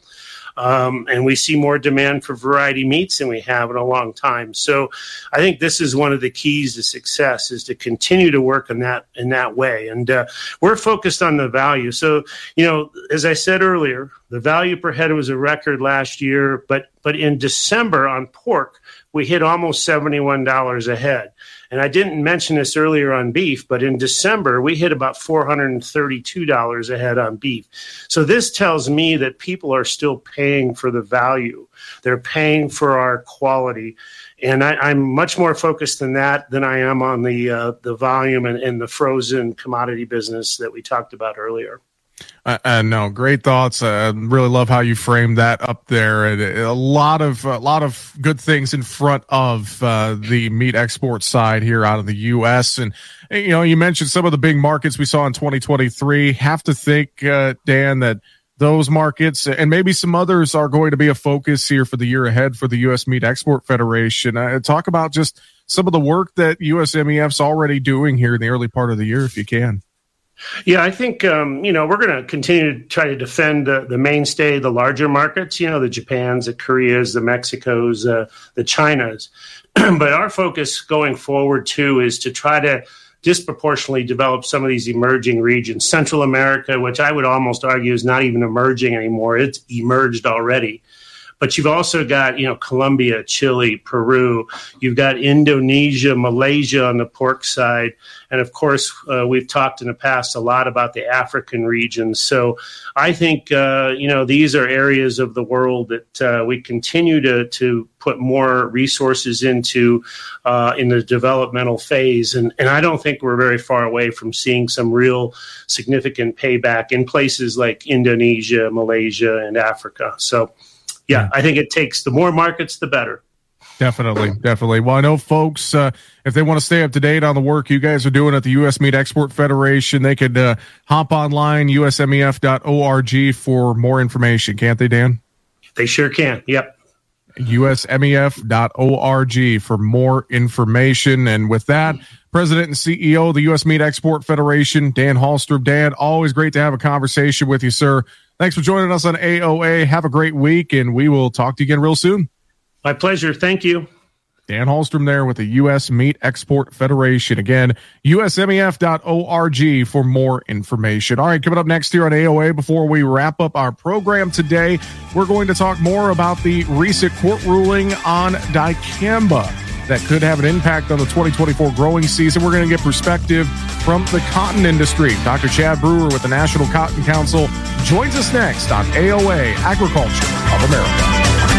Speaker 6: Um, and we see more demand for variety meats than we have in a long time. So I think this is one of the keys to success is to continue to work in that in that way. And uh, we're focused on the value. So, you know, as I said earlier, the value per head was a record last year, but but in December on pork, we hit almost seventy-one dollars a head. And I didn't mention this earlier on beef, but in December, we hit about four hundred thirty-two dollars a head on beef. So this tells me that people are still paying for the value. They're paying for our quality. And I, I'm much more focused than that than I am on the uh, the volume and, and the frozen commodity business that we talked about earlier.
Speaker 18: Uh, uh, no, great thoughts. I uh, really love how you framed that up there. And a lot of a lot of good things in front of uh, the meat export side here out of the U S. And you know, you mentioned some of the big markets we saw in twenty twenty-three. Have to think, uh, Dan, that those markets and maybe some others are going to be a focus here for the year ahead for the U S Meat Export Federation. Uh, talk about just some of the work that U S M E F's already doing here in the early part of the year, if you can.
Speaker 6: Yeah, I think, um, you know, we're going to continue to try to defend the, the mainstay, the larger markets, you know, the Japans, the Koreas, the Mexicos, uh, the Chinas. But our focus going forward, too, is to try to disproportionately developed some of these emerging regions. Central America, which I would almost argue is not even emerging anymore, it's emerged already. But you've also got, you know, Colombia, Chile, Peru. You've got Indonesia, Malaysia on the pork side. And, of course, uh, we've talked in the past a lot about the African regions. So I think, uh, you know, these are areas of the world that uh, we continue to, to put more resources into uh, in the developmental phase. And, and I don't think we're very far away from seeing some real significant payback in places like Indonesia, Malaysia, and Africa. So, yeah, I think it takes the more markets, the better.
Speaker 18: Definitely, definitely. Well, I know folks, uh, if they want to stay up to date on the work you guys are doing at the U S Meat Export Federation, they could uh, hop online, U S M E F dot org for more information, can't they, Dan?
Speaker 6: They sure can, yep.
Speaker 18: U S M E F dot org for more information. And with that, President and C E O of the U S Meat Export Federation, Dan Hallstrom. Dan, always great to have a conversation with you, sir. Thanks for joining us on A O A. Have a great week, and we will talk to you again real soon.
Speaker 6: My pleasure. Thank you.
Speaker 18: Dan Hallstrom there with the U S Meat Export Federation. Again, U S M E F dot org for more information. All right, coming up next here on A O A, before we wrap up our program today, we're going to talk more about the recent court ruling on dicamba that could have an impact on the twenty twenty-four growing season. We're going to get perspective from the cotton industry. Doctor Chad Brewer with the National Cotton Council joins us next on A O A, Agriculture of America.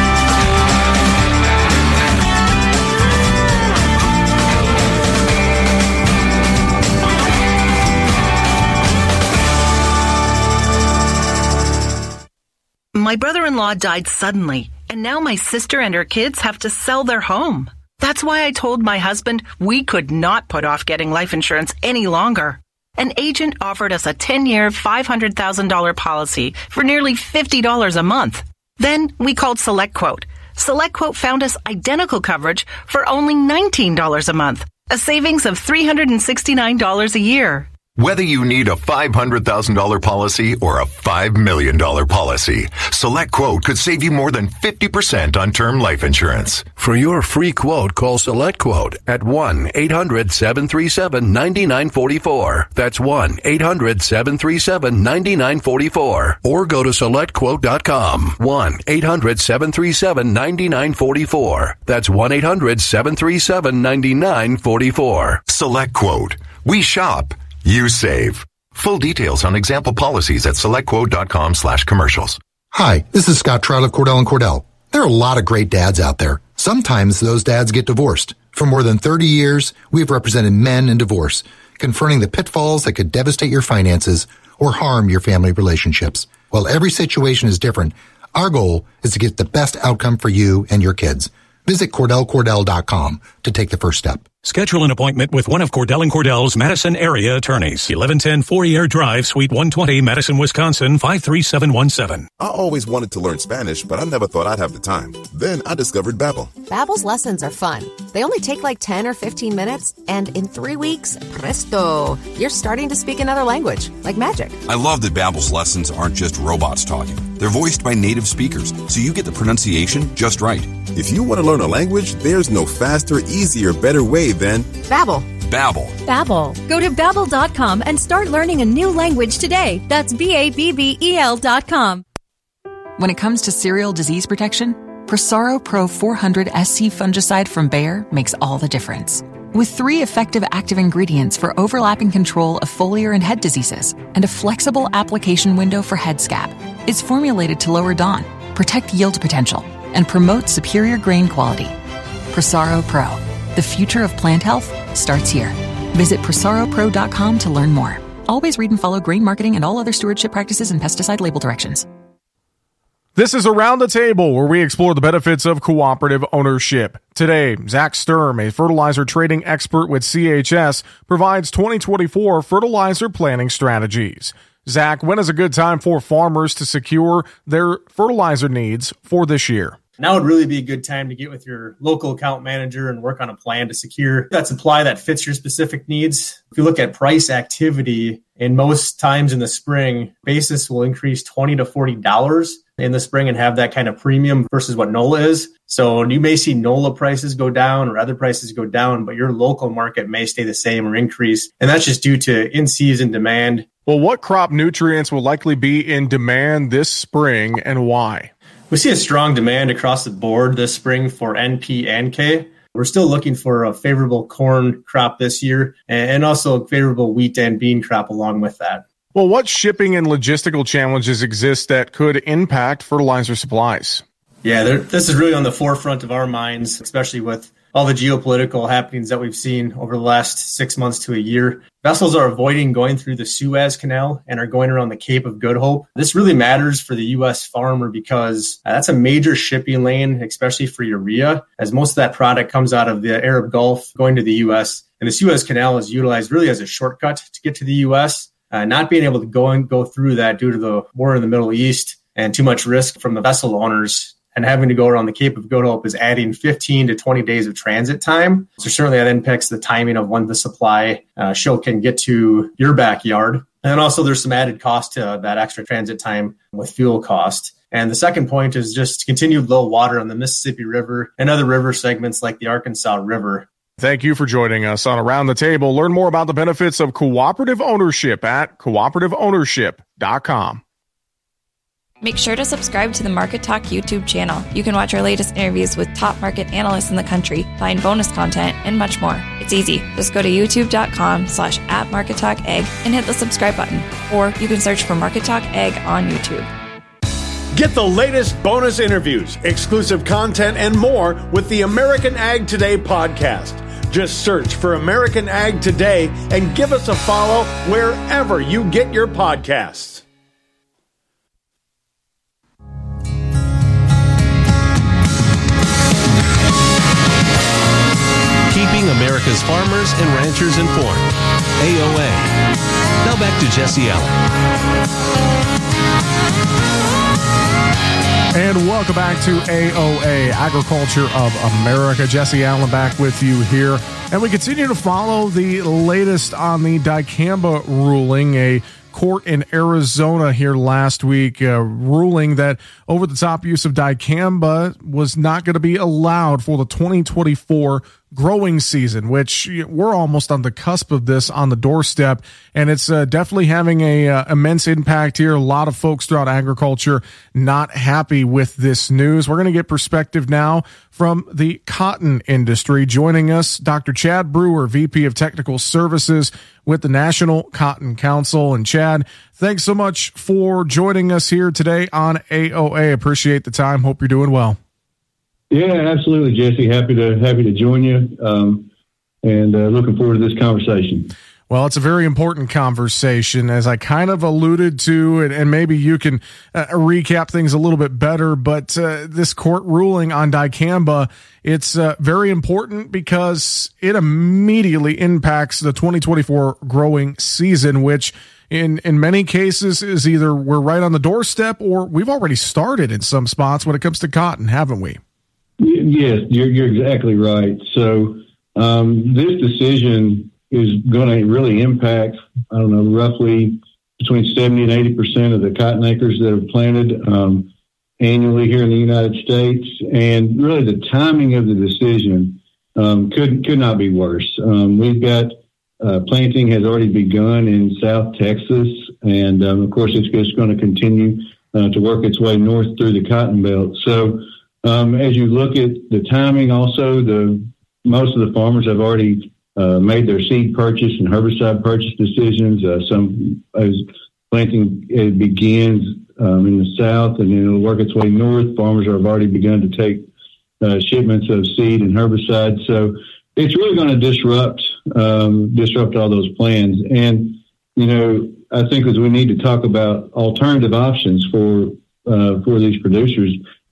Speaker 1: My brother-in-law died suddenly, and now my sister and her kids have to sell their home. That's why I told my husband we could not put off getting life insurance any longer. An agent offered us a ten-year, five hundred thousand dollars policy for nearly fifty dollars a month. Then we called SelectQuote. SelectQuote found us identical coverage for only nineteen dollars a month, a savings of three hundred sixty-nine dollars a year.
Speaker 7: Whether you need a five hundred thousand dollars policy or a five million dollars policy, SelectQuote could save you more than fifty percent on term life insurance.
Speaker 8: For your free quote, call SelectQuote at one eight hundred seven three seven nine nine four four. That's one eight hundred seven three seven nine nine four four. Or go to select quote dot com. one eight hundred seven three seven nine nine four four. That's one eight hundred seven three seven nine nine four four.
Speaker 7: SelectQuote. We shop. You save. Full details on example policies at selectquote dot com slash commercials.
Speaker 10: Hi, this is Scott Trout of Cordell and Cordell. There are a lot of great dads out there. Sometimes those dads get divorced. For more than thirty years, we've represented men in divorce, confronting the pitfalls that could devastate your finances or harm your family relationships. While every situation is different, our goal is to get the best outcome for you and your kids. Visit Cordell Cordell dot com to take the first step.
Speaker 11: Schedule an appointment with one of Cordell and Cordell's Madison area attorneys. eleven ten Fourier Drive, Suite one twenty, Madison, Wisconsin, five three seven one seven.
Speaker 12: I always wanted to learn Spanish, but I never thought I'd have the time. Then I discovered Babbel.
Speaker 14: Babbel's lessons are fun. They only take like ten or fifteen minutes, and in three weeks, presto, you're starting to speak another language, like magic.
Speaker 28: I love that Babbel's lessons aren't just robots talking. They're voiced by native speakers, so you get the pronunciation just right.
Speaker 12: If you want to learn a language, there's no faster, easier, better way than
Speaker 14: Babbel.
Speaker 28: Babbel.
Speaker 29: Babbel. Go to babbel dot com and start learning a new language today. That's B A B B E L dot com.
Speaker 30: When it comes to cereal disease protection, Prosaro Pro four hundred S C fungicide from Bayer makes all the difference. With three effective active ingredients for overlapping control of foliar and head diseases and a flexible application window for head scab, it's formulated to lower D O N, protect yield potential, and promote superior grain quality. Prosaro Pro. The future of plant health starts here. Visit prosaro pro dot com to learn more. Always read and follow grain marketing and all other stewardship practices and pesticide label directions.
Speaker 18: This is Around the Table, where we explore the benefits of cooperative ownership. Today, Zach Sturm, a fertilizer trading expert with C H S, provides twenty twenty-four fertilizer planning strategies. Zach, when is a good time for farmers to secure their fertilizer needs for this year?
Speaker 31: Now would really be a good time to get with your local account manager and work on a plan to secure that supply that fits your specific needs. If you look at price activity, in most times in the spring, basis will increase twenty to forty dollars in the spring and have that kind of premium versus what NOLA is. So you may see NOLA prices go down or other prices go down, but your local market may stay the same or increase. And that's just due to in-season demand.
Speaker 18: Well, what crop nutrients will likely be in demand this spring and why?
Speaker 31: We see a strong demand across the board this spring for N P and K. We're still looking for a favorable corn crop this year and also a favorable wheat and bean crop along with that.
Speaker 18: Well, what shipping and logistical challenges exist that could impact fertilizer supplies?
Speaker 31: Yeah, this is really on the forefront of our minds, especially with all the geopolitical happenings that we've seen over the last six months to a year. Vessels are avoiding going through the Suez Canal and are going around the Cape of Good Hope. This really matters for the U S farmer because that's a major shipping lane, especially for urea, as most of that product comes out of the Arab Gulf going to the U S. And the Suez Canal is utilized really as a shortcut to get to the U S. Uh, not being able to go and go through that due to the war in the Middle East and too much risk from the vessel owners and having to go around the Cape of Good Hope is adding fifteen to twenty days of transit time. So certainly that impacts the timing of when the supply uh, ship can get to your backyard. And then also there's some added cost to that extra transit time with fuel cost. And the second point is just continued low water on the Mississippi River and other river segments like the Arkansas River.
Speaker 18: Thank you for joining us on Around the Table. Learn more about the benefits of cooperative ownership at cooperative ownership dot com.
Speaker 9: Make sure to subscribe to the Market Talk YouTube channel. You can watch our latest interviews with top market analysts in the country, find bonus content, and much more. It's easy. Just go to youtube.com slash at Market Talk Ag and hit the subscribe button. Or you can search for Market Talk Ag on YouTube.
Speaker 13: Get the latest bonus interviews, exclusive content, and more with the American Ag Today podcast. Just search for American Ag Today and give us a follow wherever you get your podcasts.
Speaker 27: Keeping America's farmers and ranchers informed. A O A. Now back to Jesse Allen.
Speaker 18: And welcome back to A O A, Agriculture of America. Jesse Allen back with you here. And we continue to follow the latest on the dicamba ruling, a court in Arizona here last week uh, ruling that over-the-top use of dicamba was not going to be allowed for the twenty twenty-four growing season, which we're almost on the cusp of this, on the doorstep, and it's uh, definitely having a uh, immense impact here. A lot of folks throughout agriculture not happy with this news. We're going to get perspective now from the cotton industry. Joining us, Doctor Chad Brewer, V P of Technical Services with the National Cotton Council. And Chad, thanks so much for joining us here today on A O A. Appreciate the time. Hope you're doing well.
Speaker 15: Yeah, absolutely, Jesse. Happy to happy to join you, um, and uh, looking forward to this conversation.
Speaker 18: Well, it's a very important conversation, as I kind of alluded to, and, and maybe you can uh, recap things a little bit better. But uh, this court ruling on dicamba, it's uh, very important because it immediately impacts the twenty twenty-four growing season, which in in many cases is either we're right on the doorstep or we've already started in some spots when it comes to cotton, haven't we?
Speaker 15: Yes, you're, you're exactly right. So um, this decision is going to really impact, I don't know, roughly between seventy and eighty percent of the cotton acres that are planted um, annually here in the United States. And really the timing of the decision um, could, could not be worse. Um, we've got uh, planting has already begun in South Texas. And um, of course, it's just going to continue uh, to work its way north through the Cotton Belt. So Um, as you look at the timing, also the most of the farmers have already uh, made their seed purchase and herbicide purchase decisions. Uh, some as planting it begins um, in the south and then it'll work its way north. Farmers have already begun to take uh, shipments of seed and herbicide. So it's really going to disrupt um, disrupt all those plans. And you know, I think as we need to talk about alternative options for uh, for these producers.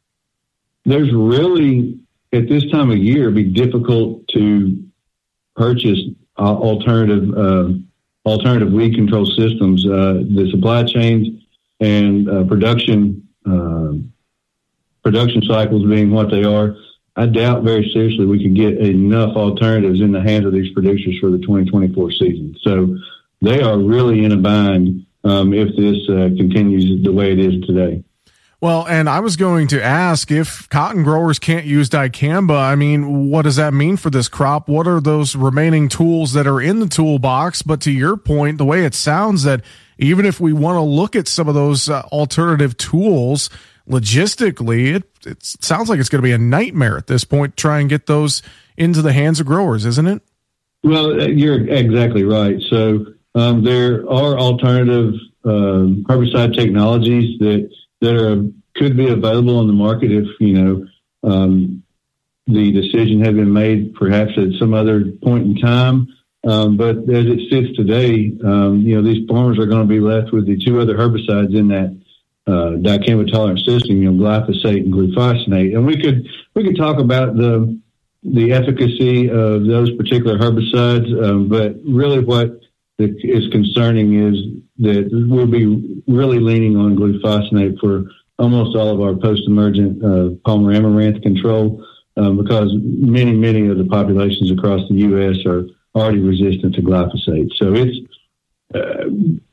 Speaker 15: There's really, at this time of year, it'd be difficult to purchase uh, alternative uh, alternative weed control systems. Uh, the supply chains and uh, production uh, production cycles being what they are, I doubt very seriously we could get enough alternatives in the hands of these producers for the twenty twenty-four season. So they are really in a bind um, if this uh, continues the way it is today.
Speaker 18: Well, and I was going to ask, if cotton growers can't use dicamba, I mean, what does that mean for this crop? What are those remaining tools that are in the toolbox? But to your point, the way it sounds that even if we want to look at some of those uh, alternative tools, logistically, it, it sounds like it's going to be a nightmare at this point to try and get those into the hands of growers, isn't it?
Speaker 15: Well, you're exactly right. So um, there are alternative um, herbicide technologies that that are could be available on the market if, you know, um, the decision had been made perhaps at some other point in time. Um, but as it sits today, um, you know, these farmers are going to be left with the two other herbicides in that uh, dicamba tolerant system, you know, glyphosate and glufosinate. And we could we could talk about the the efficacy of those particular herbicides, um, but really what is concerning is that we'll be really leaning on glufosinate for almost all of our post-emergent uh, Palmer amaranth control, um, because many, many of the populations across the U S are already resistant to glyphosate. So it's uh,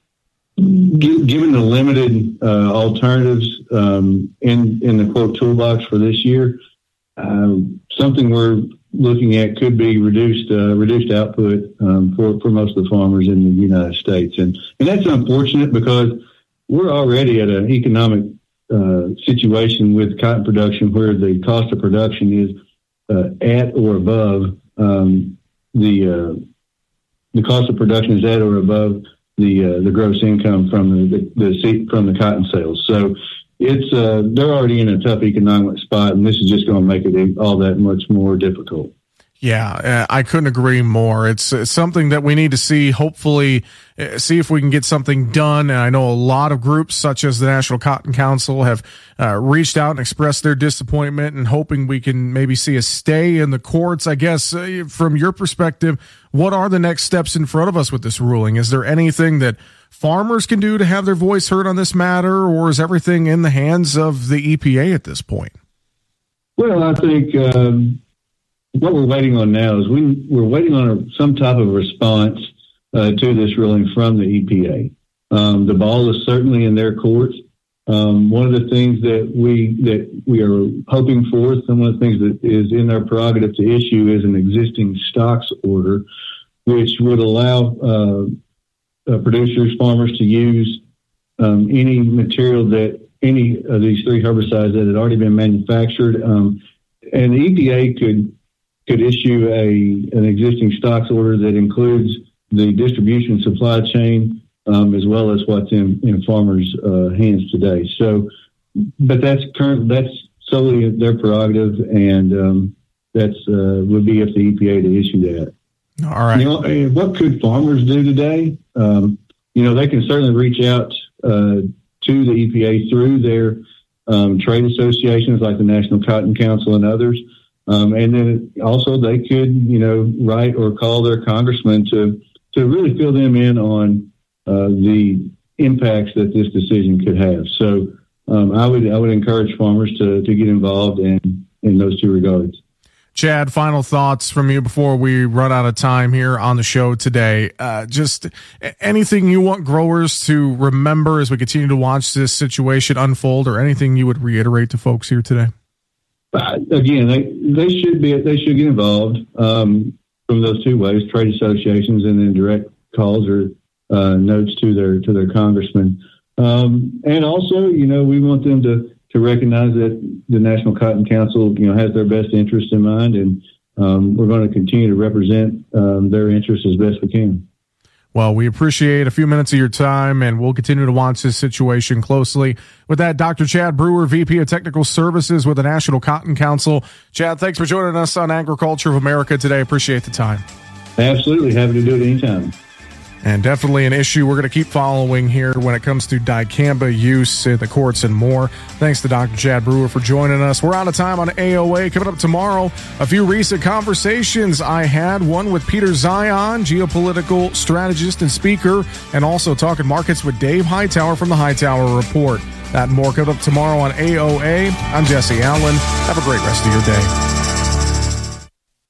Speaker 15: g- given the limited uh, alternatives um, in in the quote toolbox for this year, uh, something we're looking at could be reduced uh, reduced output um, for for most of the farmers in the United States, and and that's unfortunate because we're already at an economic uh, situation with cotton production where the cost of production is uh, at or above um, the uh, the cost of production is at or above the uh, the gross income from the the, the from the cotton sales. So it's uh, they're already in a tough economic spot, and this is just going to make it all that much more difficult.
Speaker 18: Yeah, I couldn't agree more. It's, it's something that we need to see, hopefully, uh, see if we can get something done. And I know a lot of groups, such as the National Cotton Council, have uh, reached out and expressed their disappointment and hoping we can maybe see a stay in the courts. I guess, uh, from your perspective, what are the next steps in front of us with this ruling? Is there anything that farmers can do to have their voice heard on this matter, or is everything in the hands of the E P A at this point?
Speaker 15: Well, I think um, what we're waiting on now is we, we're waiting on a, some type of response uh, to this ruling from the E P A. Um, the ball is certainly in their court. Um, one of the things that we that we are hoping for, some of the things that is in their prerogative to issue, is an existing stocks order, which would allow uh, uh, producers, farmers to use um, any material that any of these three herbicides that had already been manufactured, um, and the E P A could could issue a an existing stocks order that includes the distribution supply chain, um, as well as what's in, in farmers' uh, hands today. So, but that's current. That's solely their prerogative, and um, that's uh, would be up to the E P A to issue that.
Speaker 18: All right.
Speaker 15: You know, what could farmers do today? Um, you know, they can certainly reach out uh, to the E P A through their um, trade associations like the National Cotton Council and others. Um, and then also they could, you know, write or call their congressman to, to really fill them in on uh, the impacts that this decision could have. So um, I would I would encourage farmers to, to get involved in, in those two regards.
Speaker 18: Chad, final thoughts from you before we run out of time here on the show today. Uh, just anything you want growers to remember as we continue to watch this situation unfold, or anything you would reiterate to folks here today?
Speaker 15: Uh, again, they, they should be they should get involved um, from those two ways: trade associations and then direct calls or uh, notes to their to their congressman. Um, and also, you know, we want them to. to recognize that the National Cotton Council, you know, has their best interest in mind, and um, we're going to continue to represent um, their interests as best we can.
Speaker 18: Well, we appreciate a few minutes of your time, and we'll continue to watch this situation closely. With that, Doctor Chad Brewer, V P of Technical Services with the National Cotton Council. Chad, thanks for joining us on Agriculture of America today. Appreciate the time.
Speaker 15: Absolutely. Happy to do it anytime.
Speaker 18: And definitely an issue we're going to keep following here when it comes to dicamba use in the courts and more. Thanks to Doctor Chad Brewer for joining us. We're out of time on A O A. Coming up tomorrow, a few recent conversations I had. One with Peter Zion, geopolitical strategist and speaker, and also talking markets with Dave Hightower from the Hightower Report. That and more coming up tomorrow on A O A. I'm Jesse Allen. Have a great rest of your day.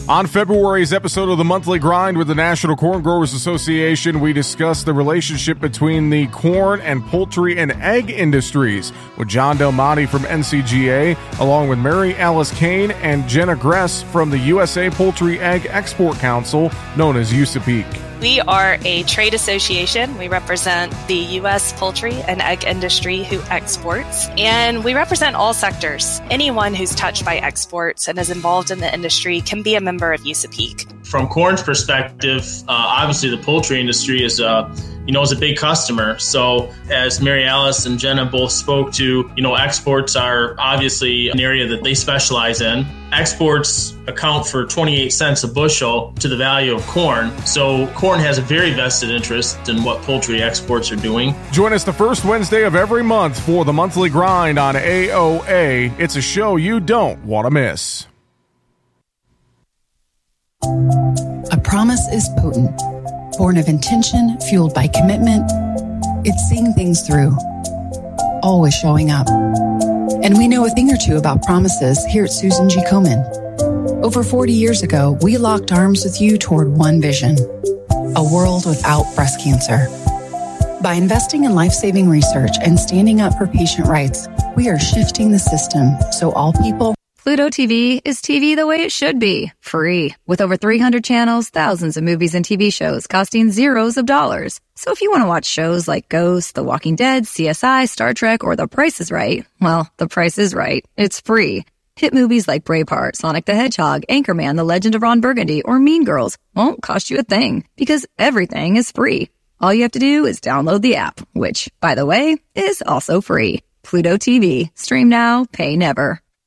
Speaker 18: On February's episode of the Monthly Grind with the National Corn Growers Association, we discussed the relationship between the corn and poultry and egg industries with John Del Monte from N C G A, along with Mary Alice Kane and Jenna Gress from the U S A Poultry Egg Export Council, known as USAPEC.
Speaker 2: We are a trade association. We represent the U S poultry and egg industry who exports, and we represent all sectors. Anyone who's touched by exports and is involved in the industry can be a member of USAPEC.
Speaker 16: From corn's perspective, uh, obviously the poultry industry is a, you know, is a big customer. So as Mary Alice and Jenna both spoke to, you know, exports are obviously an area that they specialize in. Exports account for twenty-eight cents a bushel to the value of corn. So corn has a very vested interest in what poultry exports are doing.
Speaker 18: Join us the first Wednesday of every month for the Monthly Grind on A O A. It's a show you don't want to miss.
Speaker 17: A promise is potent, born of intention, fueled by commitment. It's seeing things through, always showing up. And we know a thing or two about promises here at Susan G. Komen. Over forty years ago, we locked arms with you toward one vision, a world without breast cancer. By investing in life-saving research and standing up for patient rights, we are shifting the system so all people...
Speaker 29: Pluto T V is T V the way it should be, free. With over three hundred channels, thousands of movies and T V shows costing zeros of dollars. So if you want to watch shows like Ghost, The Walking Dead, C S I, Star Trek, or The Price is Right, well, The Price is Right. It's free. Hit movies like Braveheart, Sonic the Hedgehog, Anchorman, The Legend of Ron Burgundy, or Mean Girls won't cost you a thing, because everything is free. All you have to do is download the app, which, by the way, is also free. Pluto T V. Stream now, pay never.